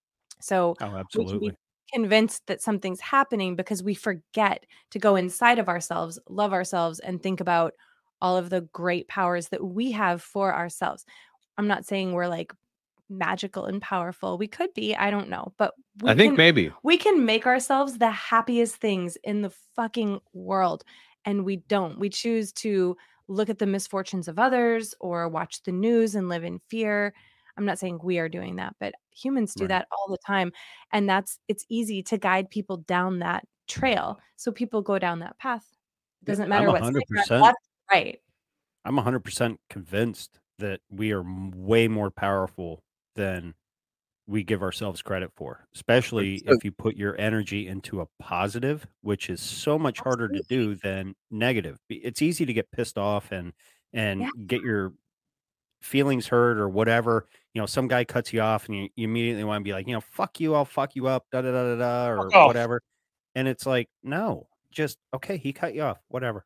So absolutely. We can be convinced that something's happening because we forget to go inside of ourselves, love ourselves, and think about all of the great powers that we have for ourselves. I'm not saying we're like magical and powerful. We could be, I don't know, but I think maybe we can make ourselves the happiest things in the fucking world, and we don't. We choose to look at the misfortunes of others or watch the news and live in fear. I'm not saying we are doing that, but humans do that all the time, and it's easy to guide people down that trail, so people go down that path. It doesn't matter what 100% right. I'm 100% convinced that we are way more powerful than we give ourselves credit for, especially if you put your energy into a positive, which is so much harder to do than negative. It's easy to get pissed off and get your feelings hurt or whatever. Some guy cuts you off and you immediately want to be like, fuck you, I'll fuck you up, da da da da da, or whatever. And it's like, no, just okay, he cut you off, whatever.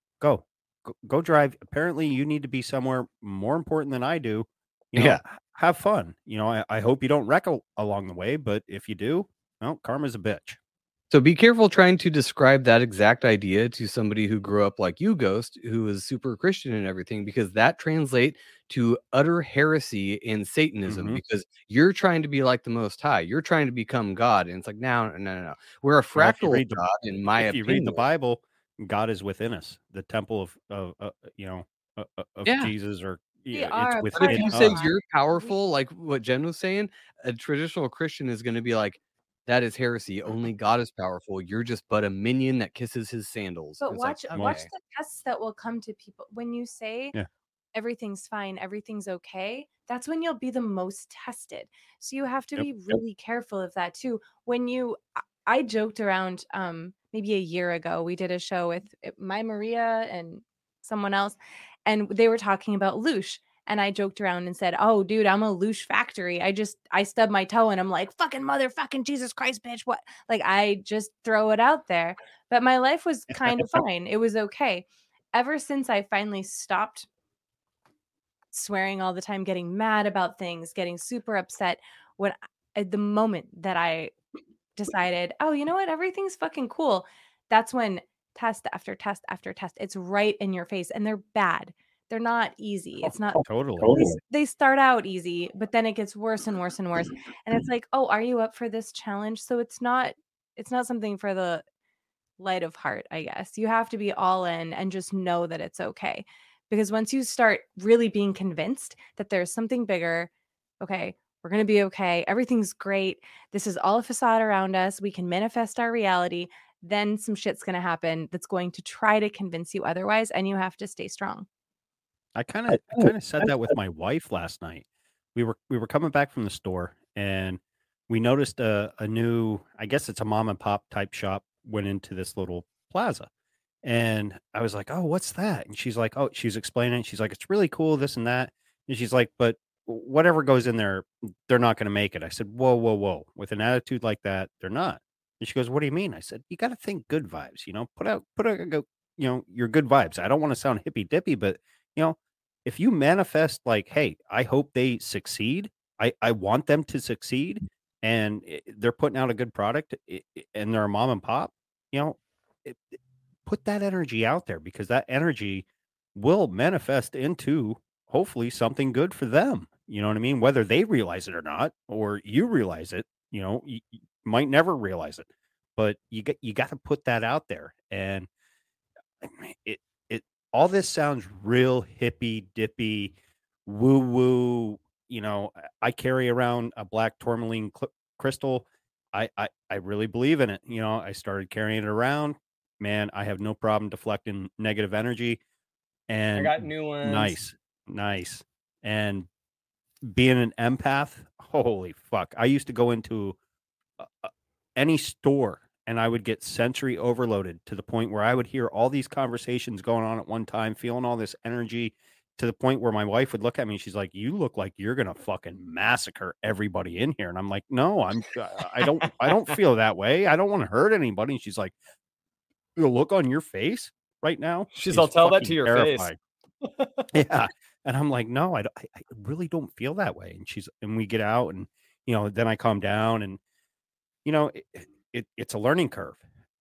Go drive. Apparently you need to be somewhere more important than I do. Have fun. I hope you don't wreck along the way, but if you do, well, karma's a bitch. So be careful trying to describe that exact idea to somebody who grew up like you, Ghost, who is super Christian and everything, because that translates to utter heresy in Satanism, because you're trying to be like the Most High. You're trying to become God. And it's like, no. We're a fractal of God, in my opinion. If you read the Bible, God is within us. The temple of Jesus, or it's within but if you say you're powerful, like what Jen was saying, a traditional Christian is going to be like, that is heresy. Only God is powerful. You're just but a minion that kisses his sandals. But watch the tests that will come to people when you say everything's fine, everything's okay. That's when you'll be the most tested. So you have to be really careful of that too. I joked around maybe a year ago. We did a show with my Maria and someone else, and they were talking about loosh. And I joked around and said, "Oh, dude, I'm a loosh factory. I stubbed my toe and I'm like, fucking motherfucking Jesus Christ, bitch. What?" Like, I just throw it out there. But my life was kind of fine. It was okay. Ever since I finally stopped swearing all the time, getting mad about things, getting super upset, at the moment that I decided, oh, you know what? Everything's fucking cool. That's when test after test after test, it's right in your face, and they're bad. They're not easy. It's not totally. They start out easy, but then it gets worse and worse and worse. And it's like, oh, are you up for this challenge? So it's not something for the light of heart, I guess. You have to be all in and just know that it's okay. Because once you start really being convinced that there's something bigger, okay, we're going to be okay. Everything's great. This is all a facade around us. We can manifest our reality. Then some shit's going to happen that's going to try to convince you otherwise. And you have to stay strong. I kind of said that with my wife last night. We were coming back from the store and we noticed a new, I guess it's a mom and pop type shop, went into this little plaza. And I was like, "Oh, what's that?" And she's like, "Oh," she's explaining it. She's like, "It's really cool, this and that." And she's like, "But whatever goes in there, they're not going to make it." I said, "Whoa, whoa, whoa. With an attitude like that, they're not." And she goes, "What do you mean?" I said, "You got to think good vibes, put out, your good vibes. I don't want to sound hippy dippy, but, if you manifest like, hey, I hope they succeed. I want them to succeed, and they're putting out a good product, and they're a mom and pop, put that energy out there, because that energy will manifest into hopefully something good for them. You know what I mean? Whether they realize it or not, or you realize it, you might never realize it, but you got to put that out there. And it all this sounds real hippy dippy, woo woo. I carry around a black tourmaline crystal. I really believe in it. I started carrying it around. Man, I have no problem deflecting negative energy. And I got new ones. Nice. And being an empath, holy fuck. I used to go into any store and I would get sensory overloaded to the point where I would hear all these conversations going on at one time, feeling all this energy, to the point where my wife would look at me and she's like, "You look like you're going to fucking massacre everybody in here." And I'm like, "No, I don't feel that way. I don't want to hurt anybody." And she's like, "The look on your face right now." I'll tell that to your terrifying face. Yeah. And I'm like, "No, I really don't feel that way." And we get out and, then I calm down and, it's a learning curve.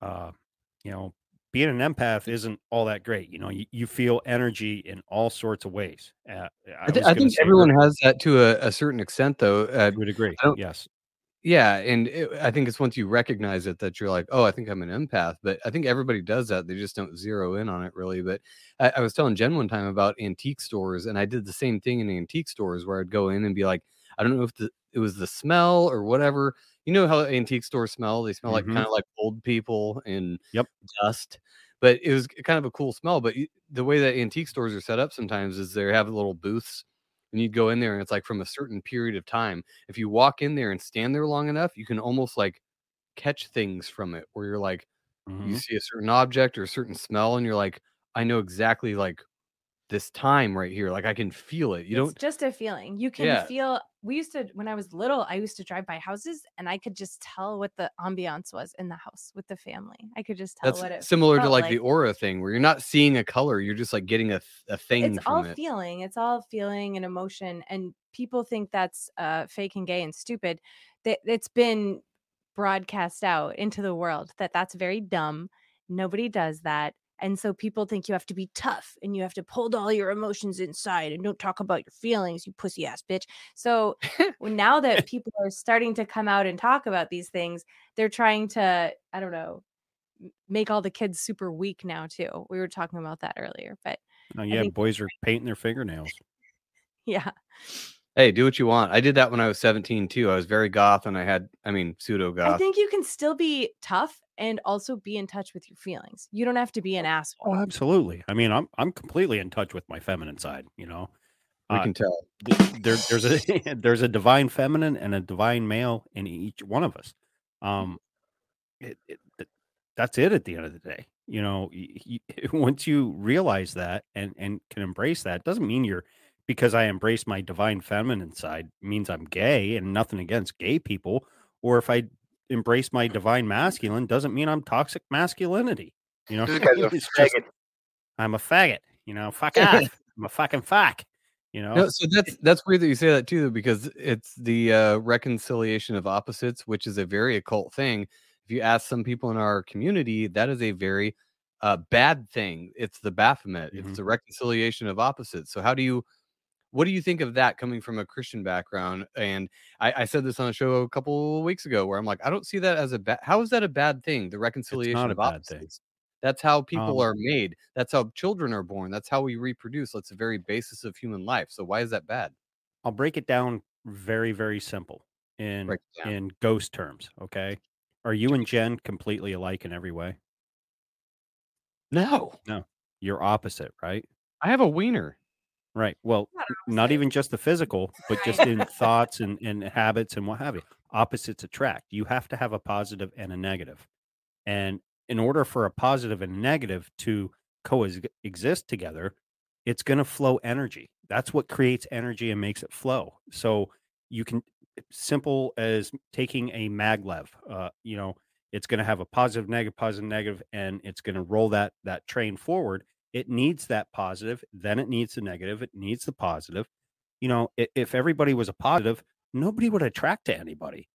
Being an empath isn't all that great. You feel energy in all sorts of ways. I think everyone has that to a certain extent, though. I would agree. Yes. Yeah, and I think it's once you recognize it that you're like, "Oh, I think I'm an empath." But I think everybody does that. They just don't zero in on it really. But I was telling Jen one time about antique stores, and I did the same thing in antique stores where I'd go in and be like, I don't know if it was the smell or whatever. You know how antique stores smell? They smell like kind of like old people and dust. But it was kind of a cool smell. But the way that antique stores are set up sometimes is they have little booths. And you'd go in there and it's like from a certain period of time. If you walk in there and stand there long enough, you can almost like catch things from it where you're like, you see a certain object or a certain smell and you're like, I know exactly like this time right here. Like I can feel it. It's just a feeling. You can feel. When I was little, I used to drive by houses and I could just tell what the ambiance was in the house with the family. I could just tell what it similar to like the aura thing where you're not seeing a color. You're just like getting a thing. It's all feeling. It's all feeling and emotion. And people think that's fake and gay and stupid. It's been broadcast out into the world that's very dumb. Nobody does that. And so people think you have to be tough and you have to hold all your emotions inside and don't talk about your feelings, you pussy ass bitch. So now that people are starting to come out and talk about these things, they're trying to, I don't know, make all the kids super weak now too. We were talking about that earlier, but boys are painting their fingernails. Yeah. Hey, do what you want. I did that when I was 17 too. I was very goth and pseudo goth. I think you can still be tough and also be in touch with your feelings. You don't have to be an asshole. Oh, absolutely. I mean, I'm completely in touch with my feminine side, We can tell. There's a divine feminine and a divine male in each one of us. That's it at the end of the day. once you realize that and can embrace that, doesn't mean because I embrace my divine feminine side means I'm gay, and nothing against gay people. Or if I embrace my divine masculine, doesn't mean I'm toxic masculinity. It's just, I'm a faggot, fuck off. I'm a fucking fuck, No, so that's weird that you say that too, because it's the reconciliation of opposites, which is a very occult thing. If you ask some people in our community, that is a very bad thing. It's the Baphomet. Mm-hmm. It's the reconciliation of opposites. So what do you think of that coming from a Christian background? And I said this on a show a couple of weeks ago where I'm like, I don't see that as how is that a bad thing? The reconciliation of opposites. That's how people are made. That's how children are born. That's how we reproduce. That's the very basis of human life. So why is that bad? I'll break it down very, very simple in ghost terms. Okay. Are you and Jen completely alike in every way? No. You're opposite, right? I have a wiener. Right. Well, not even just the physical, but just in thoughts and habits and what have you. Opposites attract. You have to have a positive and a negative. And in order for a positive and negative to coexist together, it's going to flow energy. That's what creates energy and makes it flow. So you can, simple as taking a maglev, it's going to have a positive, negative, and it's going to roll that train forward. It needs that positive, then it needs the negative, it needs the positive. If everybody was a positive, nobody would attract to anybody.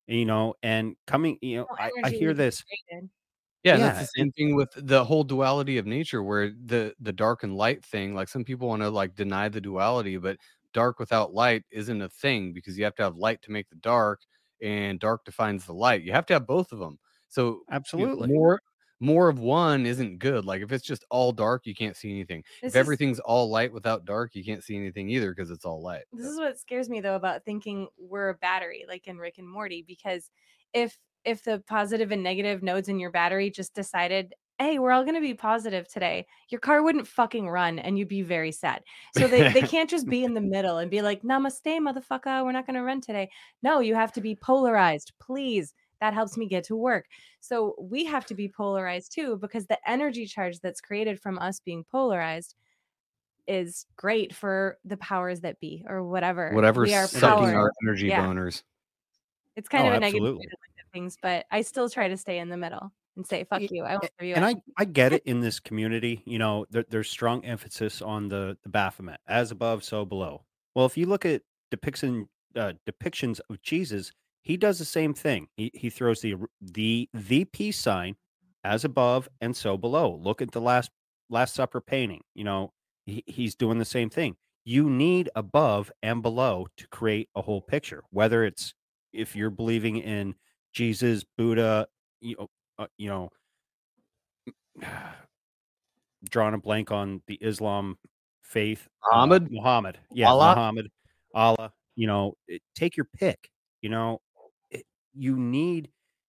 And coming, I hear this. Yeah, that's the same thing with the whole duality of nature, where the dark and light thing, like some people want to like deny the duality, but dark without light isn't a thing, because you have to have light to make the dark, and dark defines the light. You have to have both of them. So absolutely, more of one isn't good. Like if it's just all dark, you can't see anything. If everything's all light without dark, you can't see anything either, because it's all light. This is what scares me though about thinking we're a battery, like in Rick and Morty, because if the positive and negative nodes in your battery just decided, hey, we're all going to be positive today, your car wouldn't fucking run and you'd be very sad. So they can't just be in the middle and be like, namaste, motherfucker, we're not going to run today. No, you have to be polarized, please. That helps me get to work. So we have to be polarized too, because the energy charge that's created from us being polarized is great for the powers that be, or whatever's sucking our energy boners. It's kind of a negative way to look at things, but I still try to stay in the middle and say, fuck you. I won't review it. And I get it in this community. There's strong emphasis on the Baphomet, as above, so below. Well, if you look at depictions of Jesus, he does the same thing. He throws the peace sign, as above and so below. Look at the Last Supper painting. He's doing the same thing. You need above and below to create a whole picture, whether it's, if you're believing in Jesus, Buddha, drawing a blank on the Islam faith, Muhammad, Allah. Muhammad, Allah. Take your pick. You need.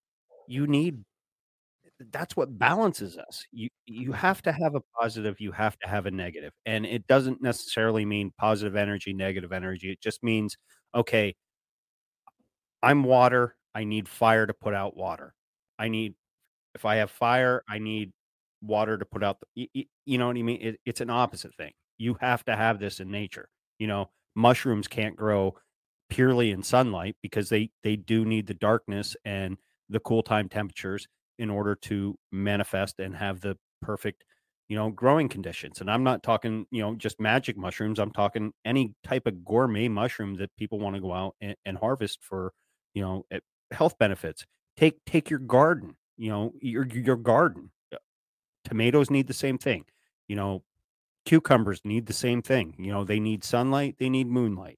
That's what balances us. You have to have a positive. You have to have a negative, and it doesn't necessarily mean positive energy, negative energy. It just means, okay, I'm water. I need fire to put out water. If I have fire, I need water to put out you know what I mean? It's an opposite thing. You have to have this in nature. Mushrooms can't grow purely in sunlight, because they do need the darkness and the cool time temperatures in order to manifest and have the perfect, growing conditions. And I'm not talking, just magic mushrooms. I'm talking any type of gourmet mushroom that people want to go out and harvest for, health benefits. Take your garden, your garden. Tomatoes need the same thing. Cucumbers need the same thing. They need sunlight, they need moonlight.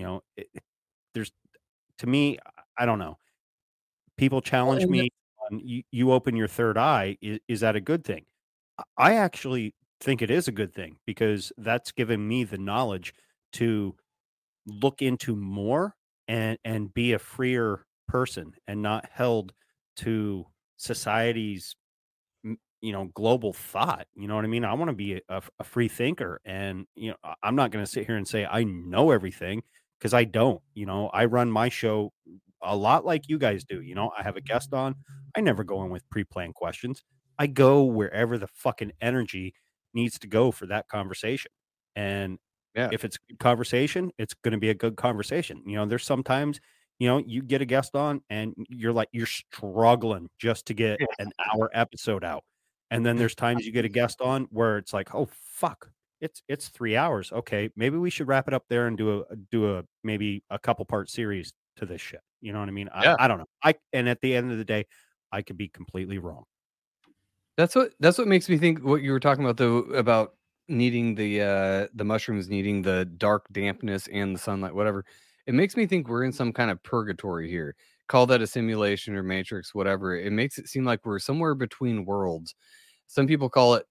To me, I don't know. People challenge me on, you open your third eye. Is that a good thing? I actually think it is a good thing, because that's given me the knowledge to look into more and be a freer person, and not held to society's global thought. You know what I mean? I want to be a free thinker, and I'm not going to sit here and say I know everything, because I don't. I run my show a lot like you guys do. I have a guest on. I never go in with pre-planned questions. I go wherever the fucking energy needs to go for that conversation. And if it's a good conversation, it's going to be a good conversation. You know, there's sometimes, you know, you get a guest on and you're struggling just to get an hour episode out. And then there's times you get a guest on where it's like, oh, fuck, it's 3 hours. Okay, maybe we should wrap it up there and do a maybe a couple part series to this shit. You know what I mean? I don't know. And at the end of the day, I could be completely wrong. That's what makes me think what you were talking about, though, about needing the mushrooms, needing the dark dampness and the sunlight, whatever. It makes me think we're in some kind of purgatory here. Call that a simulation or matrix, whatever. It makes it seem like we're somewhere between worlds. Some people call it,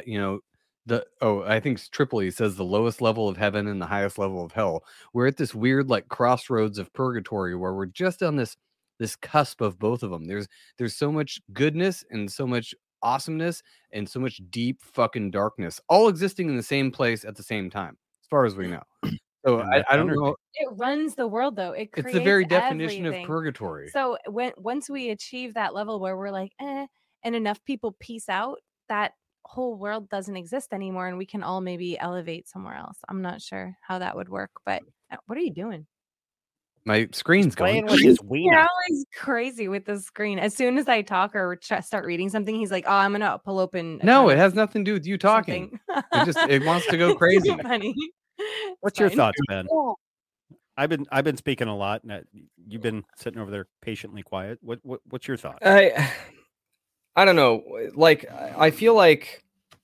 I think Tripoli says the lowest level of heaven and the highest level of hell. We're at this weird like crossroads of purgatory where we're just on this cusp of both of them. There's so much goodness and so much awesomeness and so much deep fucking darkness, all existing in the same place at the same time, as far as we know. So I don't know. It runs the world, though. It's the very definition of purgatory. So once we achieve that level where we're like, and enough people peace out, that whole world doesn't exist anymore, and we can all maybe elevate somewhere else. I'm not sure how that would work, but what are you doing? My screen's going. With his wiener. You're always crazy with the screen. As soon as I talk or start reading something, he's like, "Oh, I'm gonna pull open." No, it has nothing to do with you talking. It wants to go crazy. Funny. What's your thoughts, Ben? I've been speaking a lot, and you've been sitting over there patiently quiet. What's your thought? I don't know. Like I feel like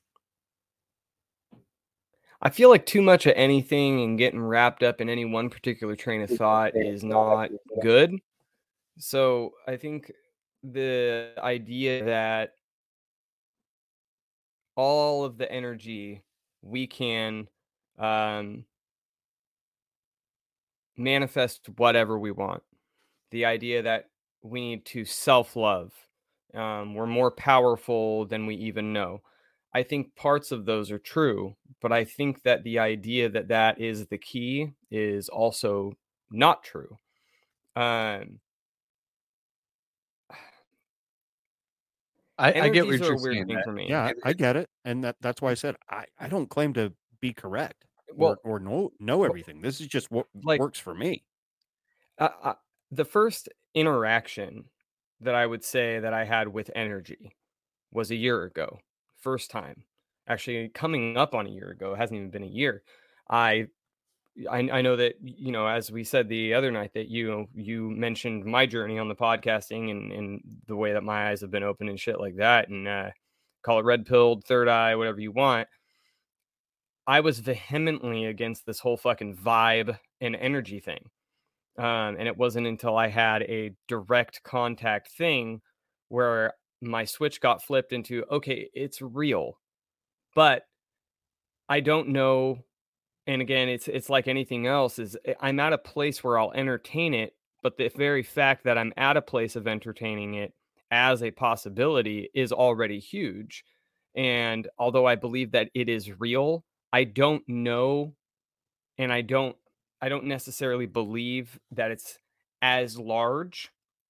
too much of anything and getting wrapped up in any one particular train of thought is not good. So I think the idea that all of the energy we can manifest whatever we want. The idea that we need to self-love. We're more powerful than we even know. I think parts of those are true, but I think that the idea that is the key is also not true. I get what you're saying. For me. Yeah, I get it, and that's why I said I don't claim to be correct or know everything. This is just what works for me. The first interaction that I would say that I had with energy was a year ago. First time, actually coming up on a year ago. It hasn't even been a year. I know that, you know, as we said the other night, that you mentioned my journey on the podcasting and the way that my eyes have been open and shit like that, and call it red pilled, third eye, whatever you want. I was vehemently against this whole fucking vibe and energy thing. And it wasn't until I had a direct contact thing where my switch got flipped into, okay, it's real, but I don't know. And again, it's like anything else, is I'm at a place where I'll entertain it, but the very fact that I'm at a place of entertaining it as a possibility is already huge. And although I believe that it is real, I don't know, and I don't necessarily believe that it's as large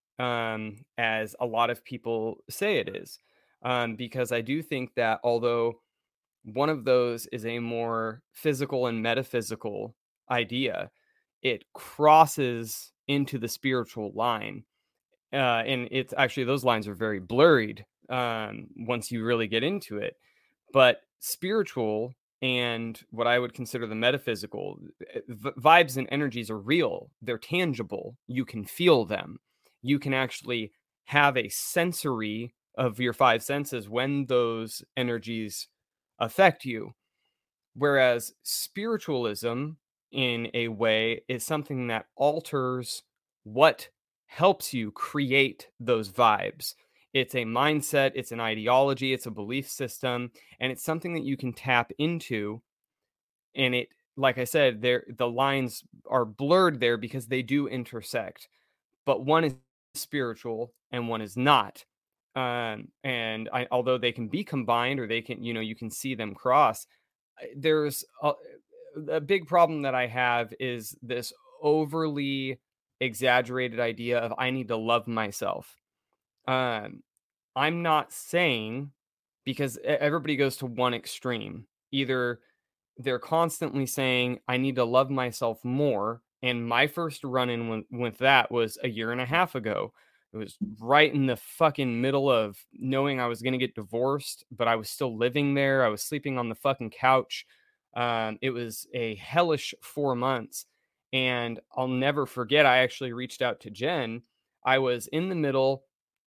as a lot of people say it is, because I do think that although one of those is a more physical and metaphysical idea, it crosses into the spiritual line, and it's actually, those lines are very blurred once you really get into it. But spiritual and what I would consider the metaphysical vibes and energies are real. They're tangible. You can feel them. You can actually have a sensory of your five senses when those energies affect you. Whereas spiritualism, in a way, is something that alters what helps you create those vibes. It's a mindset, it's an ideology, it's a belief system, and it's something that you can tap into. And it, like I said, the lines are blurred there because they do intersect. But one is spiritual and one is not. Although they can be combined, or they can, you can see them cross, there's a big problem that I have is this overly exaggerated idea of I need to love myself. I'm not saying because everybody goes to one extreme. Either they're constantly saying, I need to love myself more. And my first run-in with that was a year and a half ago. It was right in the fucking middle of knowing I was going to get divorced, but I was still living there. I was sleeping on the fucking couch. It was a hellish 4 months. And I'll never forget, I actually reached out to Jen. I was in the middle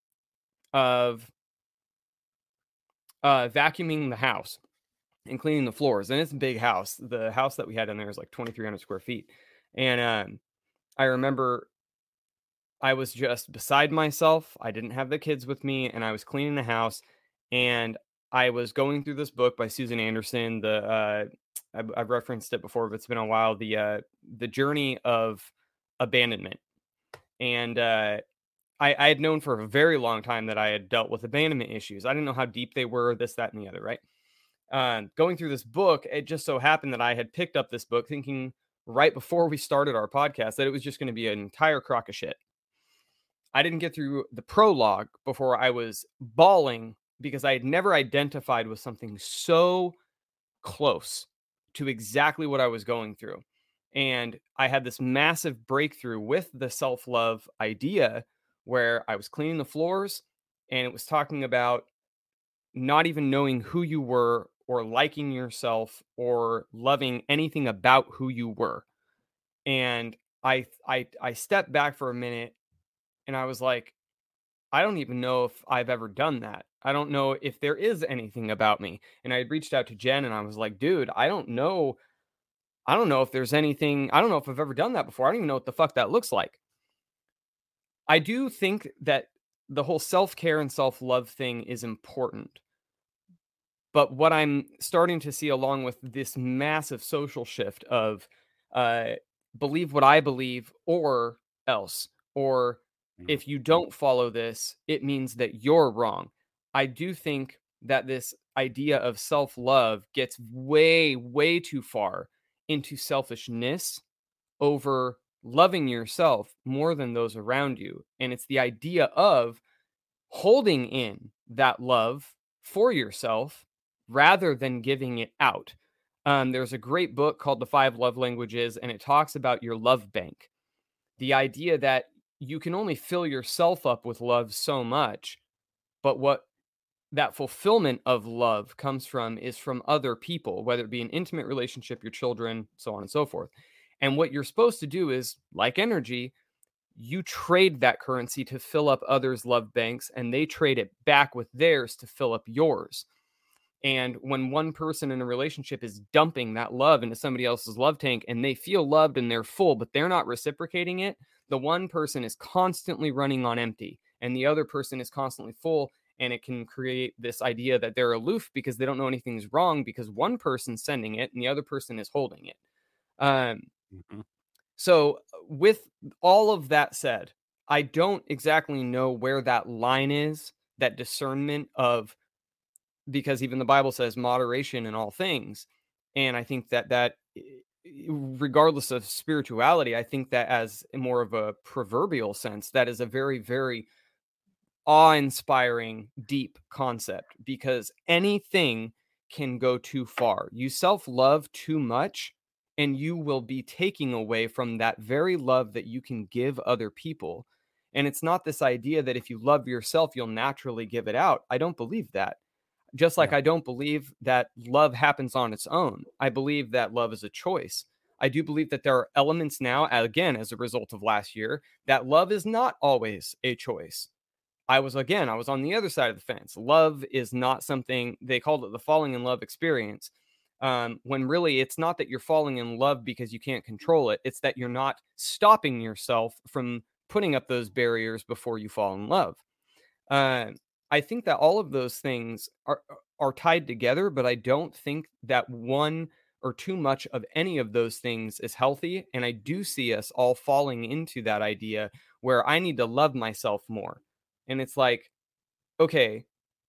of vacuuming the house and cleaning the floors. And it's a big house. The house that we had in there is like 2,300 square feet. And I remember I was just beside myself. I didn't have the kids with me, and I was cleaning the house. And I was going through this book by Susan Anderson. I've referenced it before, but it's been a while. The Journey of Abandonment. And I had known for a very long time that I had dealt with abandonment issues. I didn't know how deep they were, this, that, and the other, right? Going through this book, it just so happened that I had picked up this book thinking right before we started our podcast that it was just going to be an entire crock of shit. I didn't get through the prologue before I was bawling because I had never identified with something so close to exactly what I was going through. And I had this massive breakthrough with the self-love idea where I was cleaning the floors, and it was talking about not even knowing who you were or liking yourself or loving anything about who you were. And I stepped back for a minute, and I was like, I don't even know if I've ever done that. I don't know if there is anything about me. And I had reached out to Jen, and I was like, dude, I don't know if there's anything. I don't know if I've ever done that before. I don't even know what the fuck that looks like. I do think that the whole self-care and self-love thing is important. But what I'm starting to see along with this massive social shift of believe what I believe or else, or if you don't follow this, it means that you're wrong. I do think that this idea of self-love gets way, way too far into selfishness over loving yourself more than those around you. And it's the idea of holding in that love for yourself rather than giving it out. There's a great book called The 5 Love Languages, and it talks about your love bank. The idea that you can only fill yourself up with love so much, but what that fulfillment of love comes from is from other people, whether it be an intimate relationship, your children, so on and so forth. And what you're supposed to do is, like energy, you trade that currency to fill up others' love banks, and they trade it back with theirs to fill up yours. And when one person in a relationship is dumping that love into somebody else's love tank and they feel loved and they're full, but they're not reciprocating it, the one person is constantly running on empty and the other person is constantly full. And it can create this idea that they're aloof because they don't know anything's wrong because one person's sending it and the other person is holding it. So with all of that said, I don't exactly know where that line is, that discernment of, because even the Bible says moderation in all things. And I think that regardless of spirituality, I think that as more of a proverbial sense, that is a very, very awe-inspiring, deep concept, because anything can go too far. You self-love too much, and you will be taking away from that very love that you can give other people. And it's not this idea that if you love yourself, you'll naturally give it out. I don't believe that. Just like I don't believe that love happens on its own. I believe that love is a choice. I do believe that there are elements now, again, as a result of last year, that love is not always a choice. I was on the other side of the fence. Love is not something, they called it the falling in love experience. When really it's not that you're falling in love because you can't control it. It's that you're not stopping yourself from putting up those barriers before you fall in love. I think that all of those things are tied together, but I don't think that one or too much of any of those things is healthy. And I do see us all falling into that idea where I need to love myself more. And it's like, okay,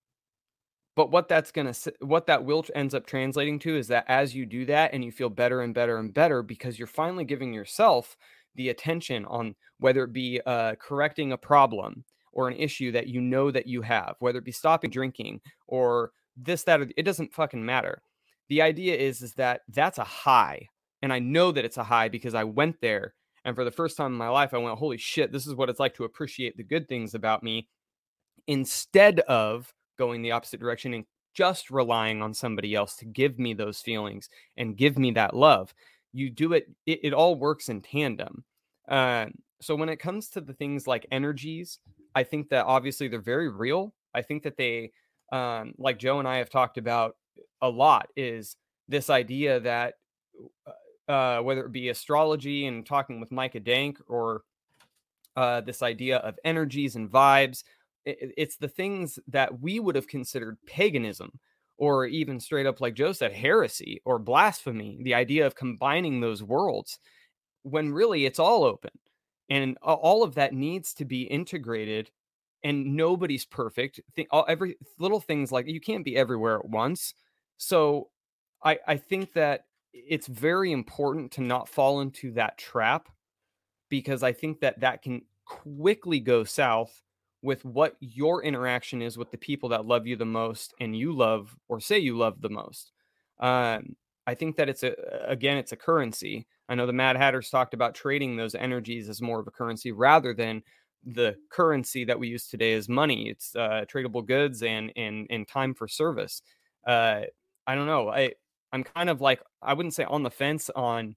but what that will ends up translating to is that as you do that and you feel better and better and better because you're finally giving yourself the attention on whether it be correcting a problem or an issue that you know that you have, whether it be stopping drinking or this, that, or it doesn't fucking matter. The idea is that that's a high. And I know that it's a high because I went there. And for the first time in my life, I went, holy shit, this is what it's like to appreciate the good things about me, instead of going the opposite direction and just relying on somebody else to give me those feelings and give me that love. You do it, it all works in tandem. So when it comes to the things like energies, I think that obviously they're very real. I think that they, like Joe and I have talked about a lot, is this idea that whether it be astrology and talking with Micah Dank, or this idea of energies and vibes, it's the things that we would have considered paganism, or even straight up, like Joe said, heresy or blasphemy, the idea of combining those worlds, when really it's all open. And all of that needs to be integrated, and nobody's perfect. Every little things, like you can't be everywhere at once. So I think that it's very important to not fall into that trap, because I think that can quickly go south with what your interaction is with the people that love you the most and you love, or say you love the most. I think that it's a currency. I know the Mad Hatter's talked about trading those energies as more of a currency rather than the currency that we use today as money. It's tradable goods and time for service. I don't know. I'm kind of like, I wouldn't say on the fence on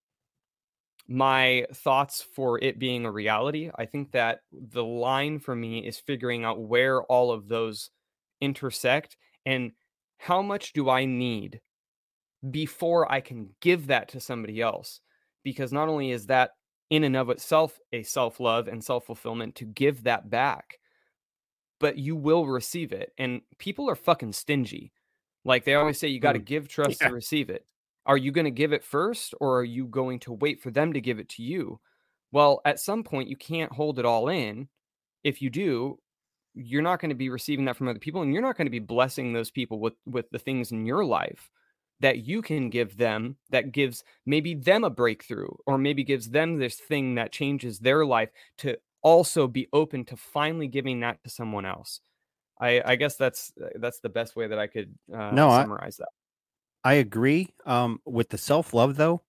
my thoughts for it being a reality. I think that the line for me is figuring out where all of those intersect and how much do I need before I can give that to somebody else. Because not only is that in and of itself a self-love and self-fulfillment to give that back, but you will receive it. And people are fucking stingy. Like they always say, you got to give trust to receive it. Are you going to give it first, or are you going to wait for them to give it to you? Well, at some point you can't hold it all in. If you do, you're not going to be receiving that from other people, and you're not going to be blessing those people with the things in your life that you can give them, that gives maybe them a breakthrough, or maybe gives them this thing that changes their life, to also be open to finally giving that to someone else. I guess that's the best way that I could summarize that. I agree. With the self-love though,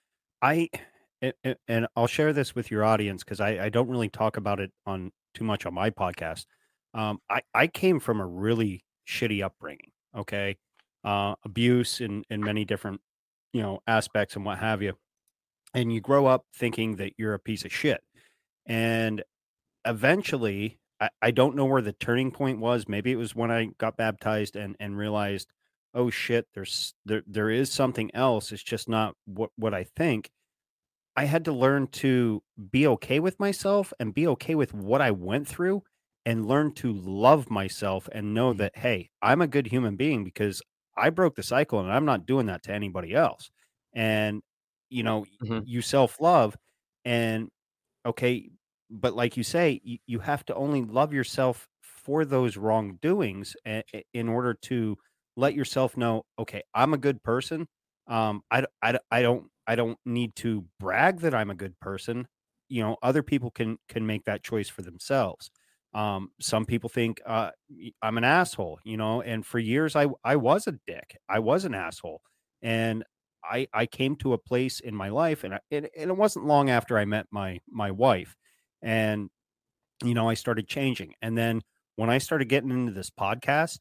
and I'll share this with your audience, because I don't really talk about it on too much on my podcast. I came from a really shitty upbringing. Okay. Abuse in many different, aspects and what have you. And you grow up thinking that you're a piece of shit. And eventually, I don't know where the turning point was. Maybe it was when I got baptized and realized, oh shit, there is something else. It's just not what I think. I had to learn to be okay with myself and be okay with what I went through, and learn to love myself and know that, hey, I'm a good human being because I broke the cycle and I'm not doing that to anybody else. And, you self-love, and okay, but like you say, you have to only love yourself for those wrongdoings in order to let yourself know, okay, I'm a good person. I don't need to brag that I'm a good person. Other people can make that choice for themselves. Some people think I'm an asshole, and for years I was a dick. I was an asshole. And I came to a place in my life, and it wasn't long after I met my wife, and I started changing. And then when I started getting into this podcast,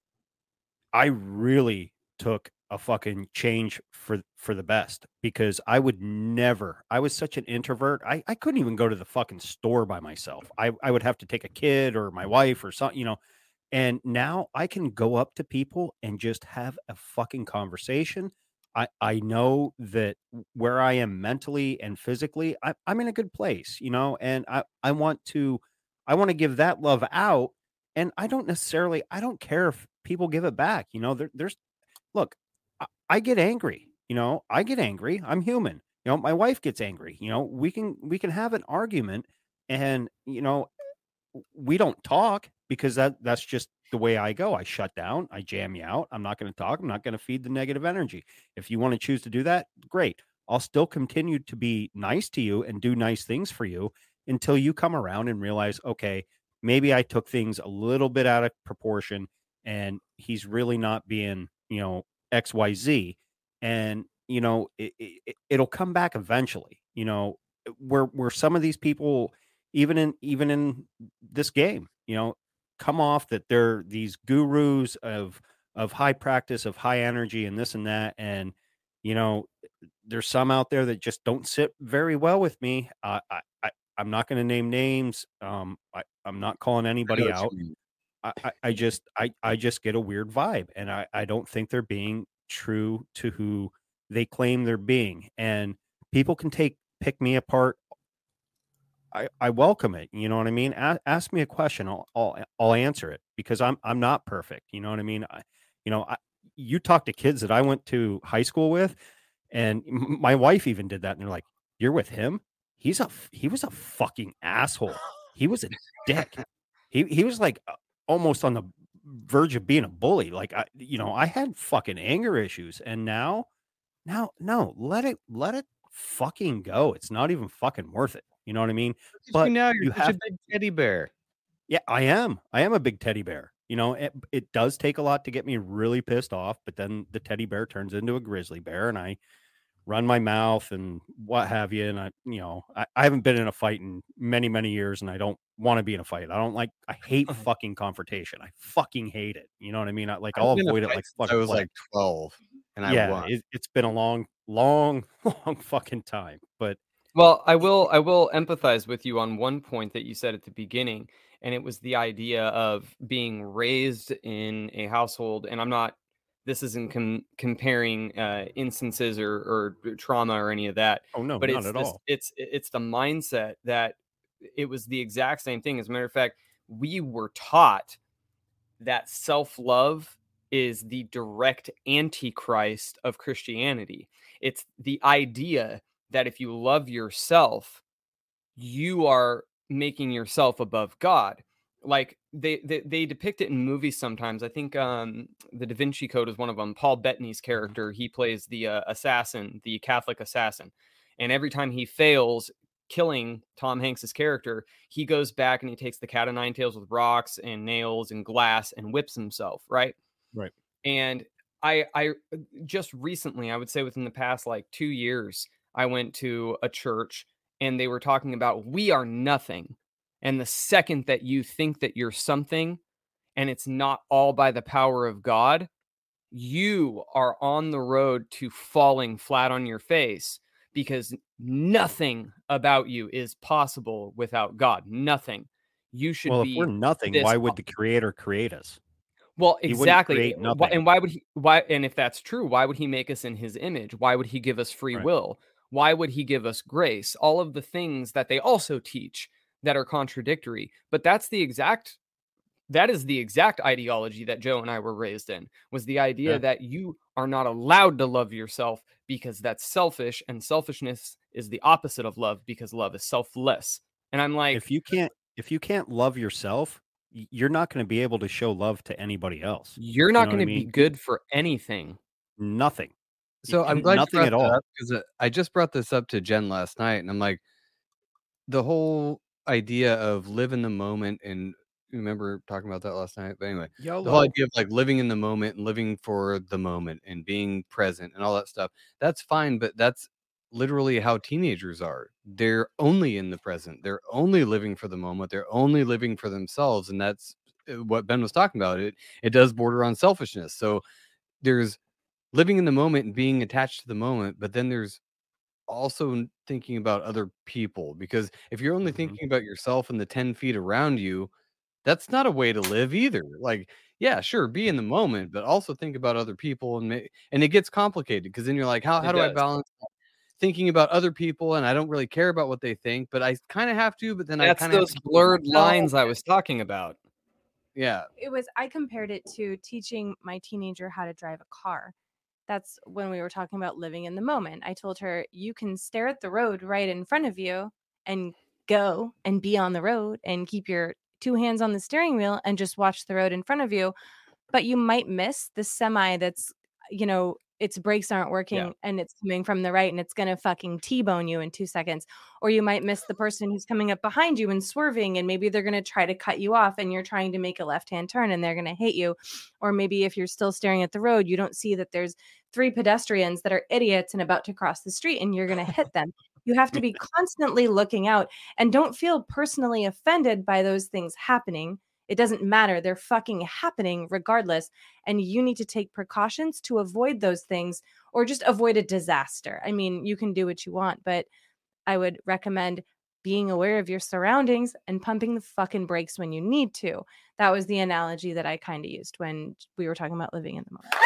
I really took a fucking change for the best, because I was such an introvert. I couldn't even go to the fucking store by myself. I would have to take a kid or my wife or something, and now I can go up to people and just have a fucking conversation. I know that where I am mentally and physically, I'm in a good place, and I want to give that love out. And I don't care if people give it back. Look, I get angry, I'm human. My wife gets angry, we can have an argument, and, we don't talk, because that's just the way I go. I shut down, I jam you out. I'm not going to talk. I'm not going to feed the negative energy. If you want to choose to do that, great. I'll still continue to be nice to you and do nice things for you until you come around and realize, okay, maybe I took things a little bit out of proportion, and he's really not being, XYZ. And, it'll come back eventually, where some of these people, even in this game, come off that they're these gurus of high practice, of high energy and this and that. And, there's some out there that just don't sit very well with me. I'm not going to name names. I'm not calling anybody out. I just get a weird vibe, and I don't think they're being true to who they claim they're being. And people can pick me apart. I welcome it. You know what I mean? Ask me a question. I'll answer it, because I'm not perfect. You know what I mean? You talk to kids that I went to high school with, and my wife even did that. And they're like, "You're with him? He was a fucking asshole. He was a dick. He was like almost on the verge of being a bully. Like, I had fucking anger issues, and now, no, let it fucking go. It's not even fucking worth it. You know what I mean? But now you're such a big teddy bear. Yeah, I am a big teddy bear. It does take a lot to get me really pissed off, but then the teddy bear turns into a grizzly bear, and I run my mouth and what have you. And I haven't been in a fight in many, many years, and I don't want to be in a fight. I hate fucking confrontation. I fucking hate it. You know what I mean? I'll avoid it like fucking. I was like 12, and I won. It's been a long, long, long fucking time. But well, I will empathize with you on one point that you said at the beginning, and it was the idea of being raised in a household. And I'm not. This isn't comparing instances or trauma or any of that. Oh no, but not at all. It's the mindset that it was the exact same thing. As a matter of fact, we were taught that self-love is the direct antichrist of Christianity. It's the idea that if you love yourself, you are making yourself above God. Like they depict it in movies sometimes. I think the Da Vinci Code is one of them. Paul Bettany's character, he plays the assassin, the Catholic assassin. And every time he fails killing Tom Hanks's character, he goes back and he takes the cat o' nine tails with rocks and nails and glass and whips himself, right? Right. And I just recently, I would say within the past like 2 years, I went to a church and they were talking about we are nothing. And the second that you think that you're something, and it's not all by the power of God, you are on the road to falling flat on your face, because nothing about you is possible without God. Nothing. You should be. If we're nothing, why would the Creator create us? Well, exactly. And why would he? And if that's true, why would he make us in his image? Why would he give us free will? Why would he give us grace? All of the things that they also teach that are contradictory. But that is the exact ideology that Joe and I were raised in, was the idea that you are not allowed to love yourself because that's selfish, and selfishness is the opposite of love, because love is selfless. And I'm like, if you can't love yourself, you're not going to be able to show love to anybody else. You're not going to be good for anything. Nothing. So I'm glad nothing at all. Because I just brought this up to Jen last night, and I'm like, the whole idea of live in the moment, and remember talking about that last night. But anyway, the whole idea of like living in the moment and living for the moment and being present and all that stuff, that's fine. But that's literally how teenagers are. They're only in the present. They're only living for the moment. They're only living for themselves. And that's what Ben was talking about. It does border on selfishness. So there's living in the moment and being attached to the moment, but then there's also thinking about other people, because if you're only thinking about yourself and the 10 feet around you, that's not a way to live either. Like, yeah, sure, be in the moment, but also think about other people. And it gets complicated, because then you're like, how do I balance thinking about other people, and I don't really care about what they think, but I kind of have to. But then that's those blurred lines I was talking about. Yeah, I compared it to teaching my teenager how to drive a car. That's when we were talking about living in the moment. I told her, you can stare at the road right in front of you and go and be on the road and keep your 2 hands on the steering wheel and just watch the road in front of you. But you might miss the semi that's, its brakes aren't working and it's coming from the right and it's going to fucking T-bone you in 2 seconds. Or you might miss the person who's coming up behind you and swerving, and maybe they're going to try to cut you off and you're trying to make a left-hand turn and they're going to hit you. Or maybe if you're still staring at the road, you don't see that there's 3 pedestrians that are idiots and about to cross the street and you're going to hit them. You have to be constantly looking out, and don't feel personally offended by those things happening. It doesn't matter. They're fucking happening regardless. And you need to take precautions to avoid those things, or just avoid a disaster. I mean, you can do what you want, but I would recommend being aware of your surroundings and pumping the fucking brakes when you need to. That was the analogy that I kind of used when we were talking about living in the moment.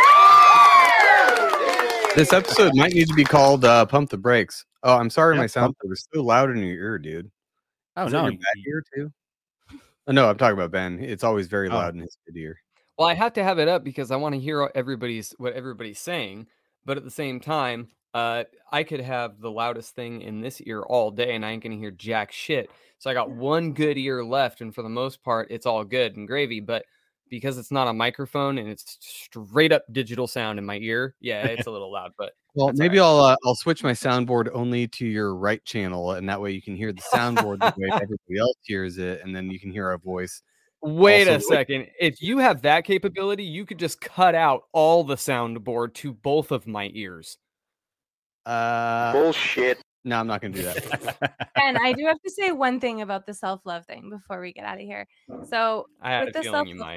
This episode might need to be called Pump the Brakes. Oh, I'm sorry, my sound was so loud in your ear, dude. Oh, no. Your bad ear too? Oh, no, I'm talking about Ben. It's always very loud in his good ear. Well, I have to have it up because I want to hear what everybody's saying, but at the same time, I could have the loudest thing in this ear all day and I ain't gonna hear jack shit. So I got one good ear left, and for the most part, it's all good and gravy. But because it's not a microphone and it's straight up digital sound in my ear, it's a little loud. But well, maybe right. I'll switch my soundboard only to your right channel, and that way you can hear the soundboard the way everybody else hears it, and then you can hear our voice. Wait a second. If you have that capability, you could just cut out all the soundboard to both of my ears. Bullshit. No, I'm not going to do that. And I do have to say one thing about the self-love thing before we get out of here. So I had with a the feeling you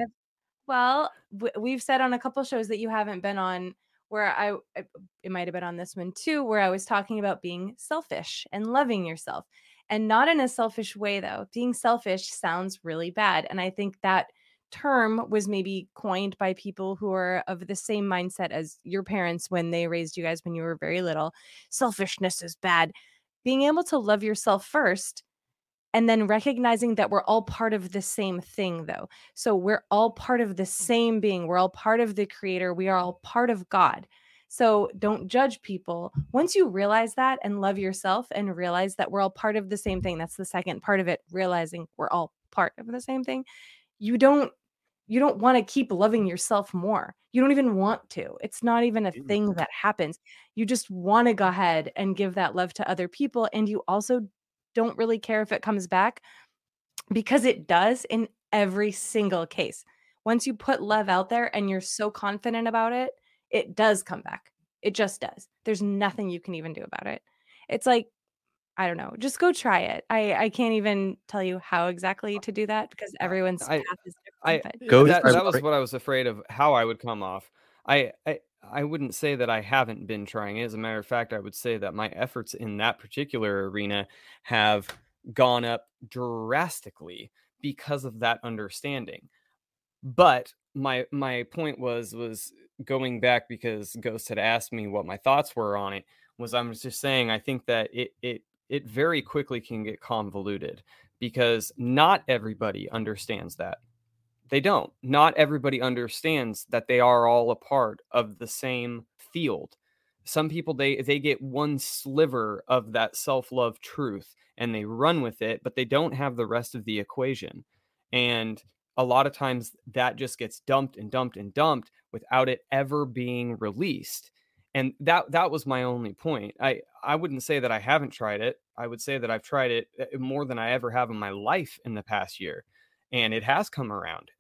might. We've said on a couple shows that you haven't been on, where it might have been on this one too, where I was talking about being selfish and loving yourself, and not in a selfish way though. Being selfish sounds really bad. And I think that term was maybe coined by people who are of the same mindset as your parents when they raised you guys when you were very little. Selfishness is bad. Being able to love yourself first, and then recognizing that we're all part of the same thing though. So we're all part of the same being. We're all part of the Creator. We are all part of God. So don't judge people. Once you realize that and love yourself and realize that we're all part of the same thing, that's the second part of it, realizing we're all part of the same thing. You don't want to keep loving yourself more. You don't even want to. It's not even a thing that happens. You just want to go ahead and give that love to other people. And you also don't really care if it comes back, because it does in every single case. Once you put love out there and you're so confident about it, it does come back. It just does. There's nothing you can even do about it. It's like, I don't know, just go try it. I can't even tell you how exactly to do that, because everyone's path is different. That was what I was afraid of, how I would come off. I wouldn't say that I haven't been trying it. As a matter of fact, I would say that my efforts in that particular arena have gone up drastically because of that understanding. But my point was going back, because Ghost had asked me what my thoughts were on it, was I was just saying I think that it very quickly can get convoluted, because not everybody understands that. They don't. Not everybody understands that they are all a part of the same field. Some people, they get one sliver of that self-love truth and they run with it, but they don't have the rest of the equation. And a lot of times that just gets dumped and dumped and dumped without it ever being released. And that was my only point. I wouldn't say that I haven't tried it. I would say that I've tried it more than I ever have in my life in the past year. And it has come around.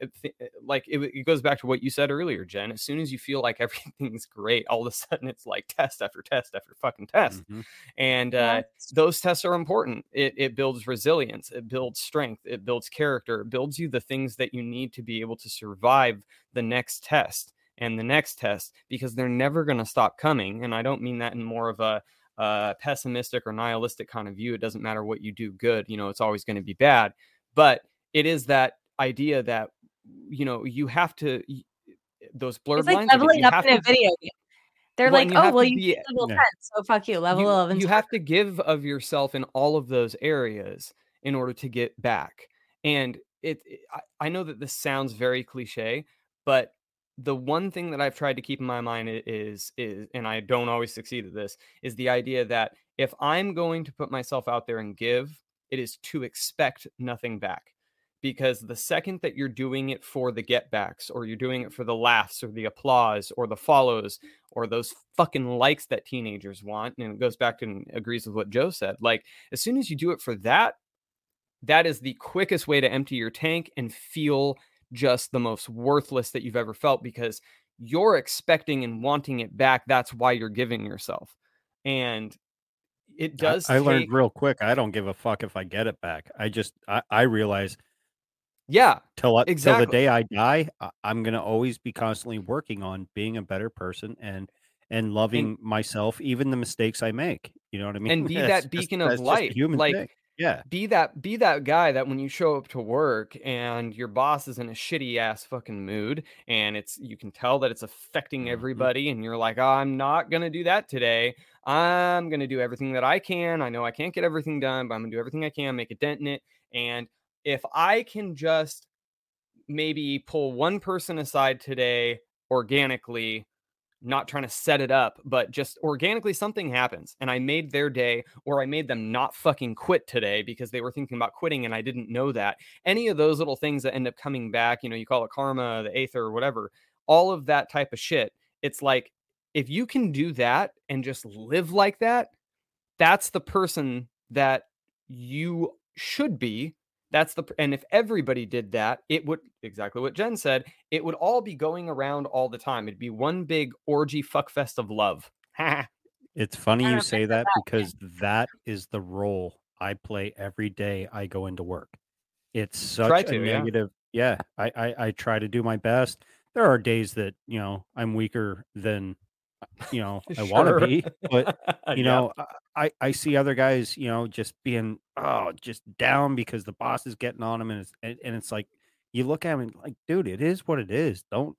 It goes back to what you said earlier, Jen. As soon as you feel like everything's great, all of a sudden it's like test after test after fucking test. Mm-hmm. And those tests are important. It builds resilience. It builds strength. It builds character. It builds you the things that you need to be able to survive the next test and the next test, because they're never going to stop coming. And I don't mean that in more of a pessimistic or nihilistic kind of view. It doesn't matter what you do good. It's always going to be bad. But it is that idea that, you have to, those blurred lines. It's like leveling up in a video game. They're like, you level 10, so fuck you, level 11. You have to give of yourself in all of those areas in order to get back. And I know that this sounds very cliche, but the one thing that I've tried to keep in my mind is, and I don't always succeed at this, is the idea that if I'm going to put myself out there and give, it is to expect nothing back. because the second that you're doing it for the get backs, or you're doing it for the laughs or the applause or the follows or those fucking likes that teenagers want, and it goes back to and agrees with what Joe said, like as soon as you do it for that, that is the quickest way to empty your tank and feel just the most worthless that you've ever felt, because you're expecting and wanting it back. That's why you're giving yourself. And it does. I learned real quick. I don't give a fuck if I get it back. I realize. Yeah, till the day I die, I'm going to always be constantly working on being a better person and loving myself, even the mistakes I make. You know what I mean? And be that beacon of light. Like, thing. Yeah. Be that guy that when you show up to work and your boss is in a shitty ass fucking mood, and you can tell that it's affecting everybody, and you're like, oh, I'm not going to do that today. I'm going to do everything that I can. I know I can't get everything done, but I'm going to do everything I can, make a dent in it. And if I can just maybe pull one person aside today organically, not trying to set it up, but just organically something happens and I made their day, or I made them not fucking quit today because they were thinking about quitting and I didn't know that. Any of those little things that end up coming back, you call it karma, the aether, or whatever, all of that type of shit. It's like, if you can do that and just live like that, that's the person that you should be. And if everybody did that, it would, exactly what Jen said, it would all be going around all the time. It'd be one big orgy fuckfest of love. It's funny you say that, because that is the role I play every day I go into work. It's such a negative. Yeah, I try to do my best. There are days that, I'm weaker than, I want to be, but I see other guys, just being just down because the boss is getting on them, and it's like, you look at him and like, dude, it is what it is. Don't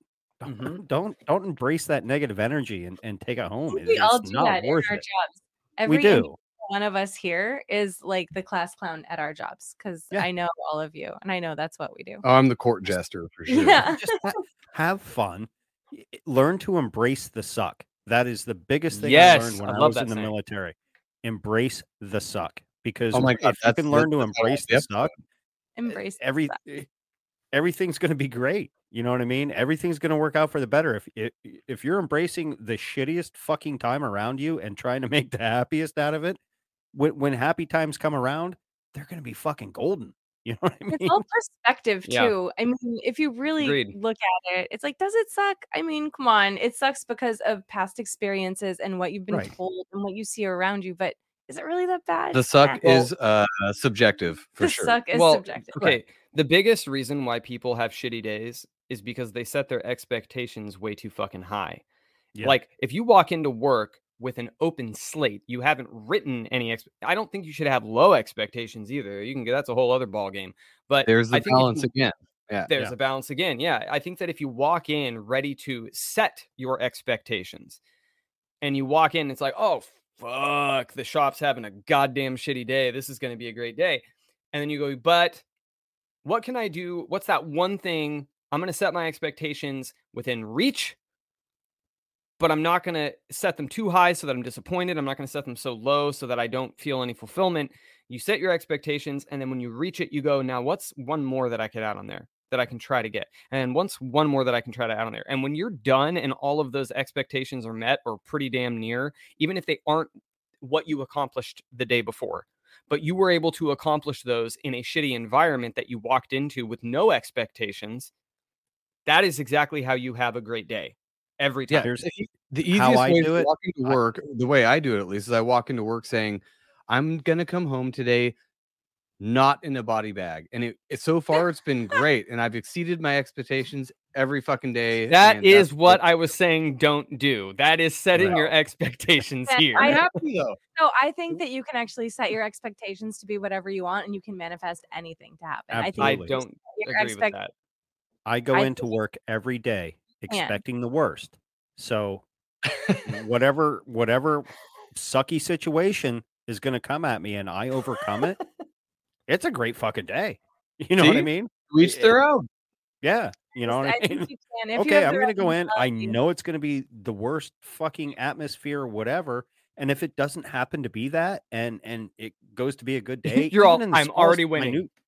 embrace that negative energy and take it home. We all do that in our jobs. Every one of us here is like the class clown at our jobs, because I know all of you, and I know that's what we do. Oh, I'm the court jester for sure. Yeah. Just have fun. Learn to embrace the suck. That is the biggest thing I learned when I was in the military. Embrace the suck, because if you can learn to embrace the suck, everything's going to be great. You know what I mean? Everything's going to work out for the better. If you're embracing the shittiest fucking time around you and trying to make the happiest out of it, when happy times come around, they're going to be fucking golden. You know what I mean? It's all perspective too. I mean, if you really look at it, it's like, does it suck? I mean, come on. It sucks because of past experiences and what you've been told and what you see around you. But is it really that bad? The suck is subjective for sure. The suck is subjective. Okay. The biggest reason why people have shitty days is because they set their expectations way too fucking high. Yeah. Like, if you walk into work with an open slate, you haven't written any. I don't think you should have low expectations either. You can get, that's a whole other ball game. But there's the balance again. Yeah, there's a balance again. Yeah, I think that if you walk in ready to set your expectations, and you walk in, it's like, oh fuck, the shop's having a goddamn shitty day. This is going to be a great day, and then you go, but what can I do? What's that one thing? I'm going to set my expectations within reach, but I'm not going to set them too high so that I'm disappointed. I'm not going to set them so low so that I don't feel any fulfillment. You set your expectations, and then when you reach it, you go, now what's one more that I could add on there that I can try to get? And what's one more that I can try to add on there? And when you're done and all of those expectations are met or pretty damn near, even if they aren't what you accomplished the day before, but you were able to accomplish those in a shitty environment that you walked into with no expectations, that is exactly how you have a great day. Every time. Yeah, the easiest way to walk into work, the way I do it at least, is I walk into work saying, I'm gonna come home today not in a body bag. And so far it's been great, and I've exceeded my expectations every fucking day. That is what I was saying don't do. That is setting your expectations here. No, I think that you can actually set your expectations to be whatever you want, and you can manifest anything to happen. Absolutely. I don't agree with that. I go into work every day expecting the worst. So whatever sucky situation is going to come at me and I overcome it, it's a great fucking day. You know what I mean? Each their own. Yeah. You know what I mean? Okay, I'm going to go in. I know it's going to be the worst fucking atmosphere or whatever. And if it doesn't happen to be that, and it goes to be a good day, I'm already winning.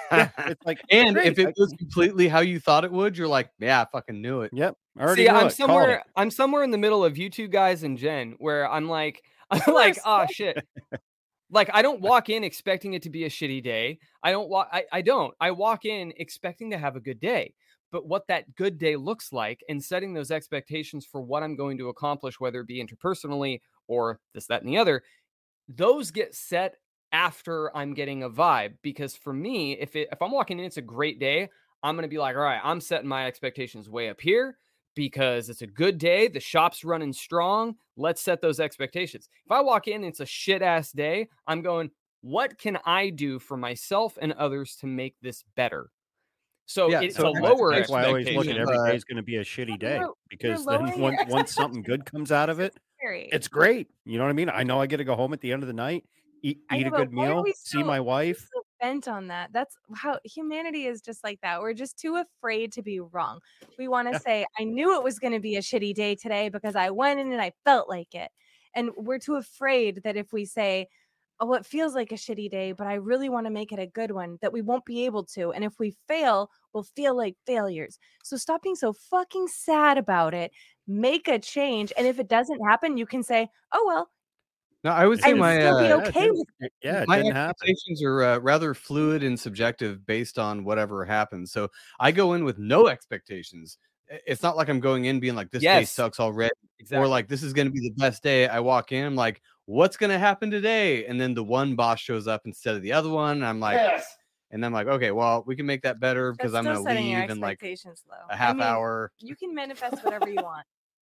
It's like, and great. if it goes completely how you thought it would, you're like, yeah, I fucking knew it. Yep. I'm somewhere in the middle of you two guys and Jen, where I'm like, oh shit. Like, I don't walk in expecting it to be a shitty day. I don't. I walk in expecting to have a good day. But what that good day looks like and setting those expectations for what I'm going to accomplish, whether it be interpersonally or this, that, and the other, those get set after I'm getting a vibe. Because for me, if I'm walking in, it's a great day, I'm going to be like, all right, I'm setting my expectations way up here because it's a good day. The shop's running strong. Let's set those expectations. If I walk in and it's a shit ass day, I'm going, what can I do for myself and others to make this better? So it's a lower that's expectation. why I always look at every day is going to be a shitty day, because then once something good comes out of it, it's great. You know what I mean? I know I get to go home at the end of the night, eat a good meal, see my wife. So bent on that. That's how humanity is, just like that. We're just too afraid to be wrong. We want to say, I knew it was going to be a shitty day today because I went in and I felt like it. And we're too afraid that if we say, oh, it feels like a shitty day, but I really want to make it a good one, that we won't be able to. And if we fail, we'll feel like failures. So stop being so fucking sad about it. Make a change. And if it doesn't happen, you can say, oh, well. No, I would say be okay with it. My expectations are rather fluid and subjective based on whatever happens. So I go in with no expectations. It's not like I'm going in being like, this day sucks already. Exactly. Or like, this is going to be the best day. I walk in, I'm like, what's going to happen today? And then the one boss shows up instead of the other one. And I'm like, and I'm like, okay, well, we can make that better because I'm going to leave in like a half hour. You can manifest whatever you want.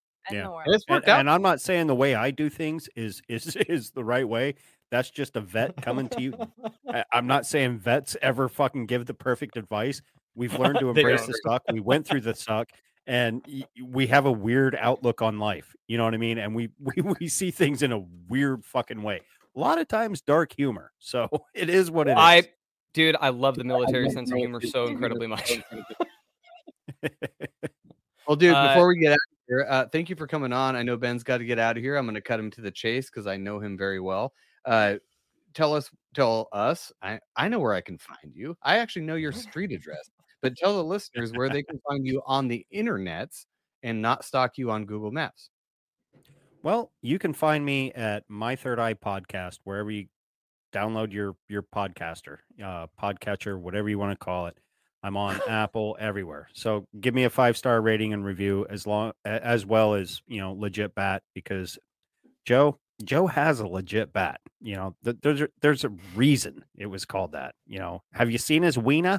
And I'm not saying the way I do things is the right way. That's just a vet coming to you. I'm not saying vets ever fucking give the perfect advice. We've learned to embrace the suck. We went through the suck, and we have a weird outlook on life. You know what I mean? And we see things in a weird fucking way. A lot of times dark humor. So it is what it is. Dude, I love the military sense of humor so incredibly much. Well, dude, before we get out of here, thank you for coming on. I know Ben's got to get out of here. I'm going to cut him to the chase because I know him very well. Tell us, I know where I can find you. I actually know your street address, but tell the listeners where they can find you on the internets and not stalk you on Google Maps. Well, you can find me at My Third Eye Podcast, wherever you download your podcaster, podcatcher, whatever you want to call it. I'm on Apple, everywhere. So give me a 5-star rating and review as well as, legit bat, because Joe has a legit bat. There's a reason it was called that. Have you seen his wiener?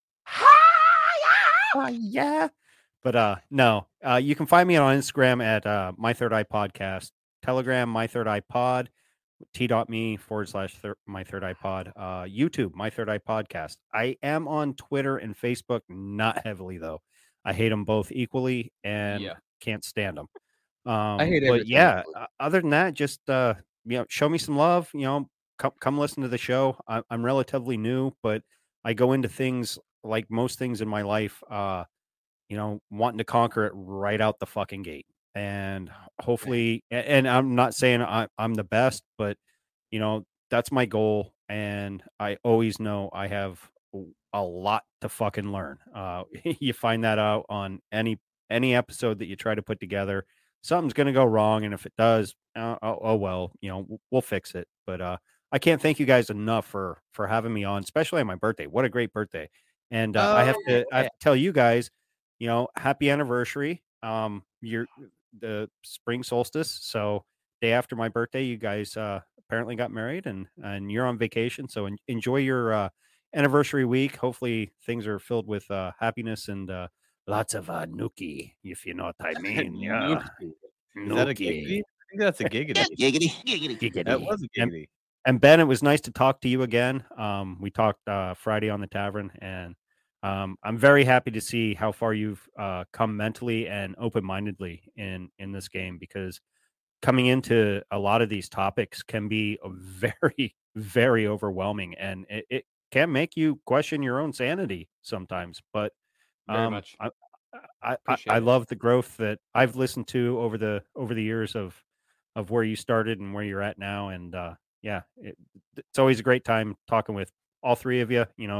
Yeah. But no, you can find me on Instagram at My Third Eye Podcast, Telegram My Third Eye Pod, t.me/My Third Eye Pod, YouTube My Third Eye Podcast. I am on Twitter and Facebook, not heavily though. I hate them both equally and can't stand them. I hate it. But other than that, just show me some love. Come listen to the show. I'm relatively new, but I go into things like most things in my life, wanting to conquer it right out the fucking gate. And hopefully, and I'm not saying I'm the best, but that's my goal. And I always know I have a lot to fucking learn. You find that out on any episode that you try to put together. Something's going to go wrong, and if it does, well, we'll fix it. But I can't thank you guys enough for having me on, especially on my birthday. What a great birthday! And I have to tell you guys, happy anniversary. You're the spring solstice, so day after my birthday, you guys apparently got married, and you're on vacation. So enjoy your anniversary week. Hopefully, things are filled with happiness and lots of nookie, if you know what I mean. Yeah. Is that a giggity? I think that's a giggity. Giggity. That was a giggity. And Ben, it was nice to talk to you again. We talked Friday on the tavern, and I'm very happy to see how far you've come mentally and open-mindedly in this game, because coming into a lot of these topics can be very, very overwhelming, and it can make you question your own sanity sometimes. But very much. I love the growth that I've listened to over the years of where you started and where you're at now. And it's always a great time talking with all three of you.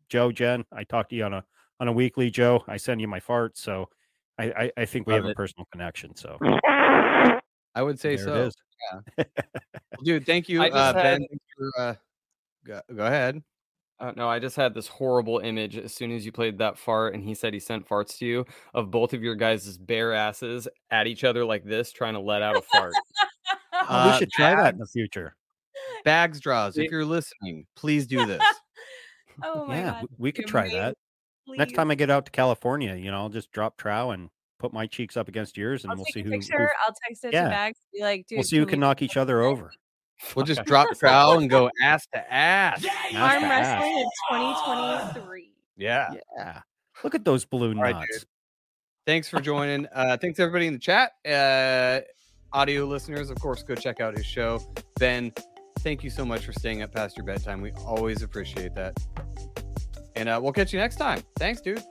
Joe, Jen, I talk to you on a weekly. Joe, I send you my farts, so I think we have a personal connection. So I would say there so. It is. Yeah. Dude, thank you, Ben. Go ahead. No, I just had this horrible image as soon as you played that fart, and he said he sent farts to you of both of your guys' bare asses at each other like this, trying to let out a fart. We should try that in the future. Bags draws. If you're listening, please do this. Oh my God. We could try that. Please. Next time I get out to California, I'll just drop trow and put my cheeks up against yours, and we'll see who. I'll text it to Bags. Be like, dude, we'll see who can knock each other over. We'll just drop trow and go ass to ass. Arm wrestling in 2023. Yeah. Look at those balloon knots. Right, thanks for joining. Thanks everybody in the chat. Audio listeners, of course, go check out his show. Ben, thank you so much for staying up past your bedtime. We always appreciate that. And we'll catch you next time. Thanks, dude.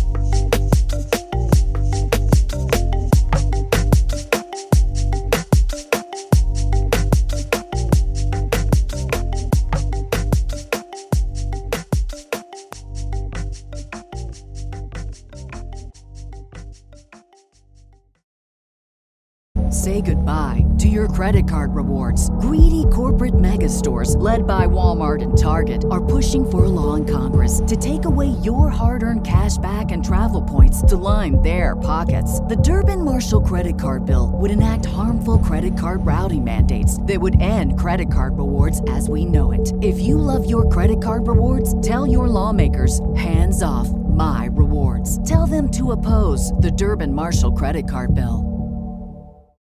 Say goodbye to your credit card rewards. Greedy corporate mega stores, led by Walmart and Target, are pushing for a law in Congress to take away your hard-earned cash back and travel points to line their pockets. The Durbin-Marshall credit card bill would enact harmful credit card routing mandates that would end credit card rewards as we know it. If you love your credit card rewards, tell your lawmakers, hands off my rewards. Tell them to oppose the Durbin-Marshall credit card bill.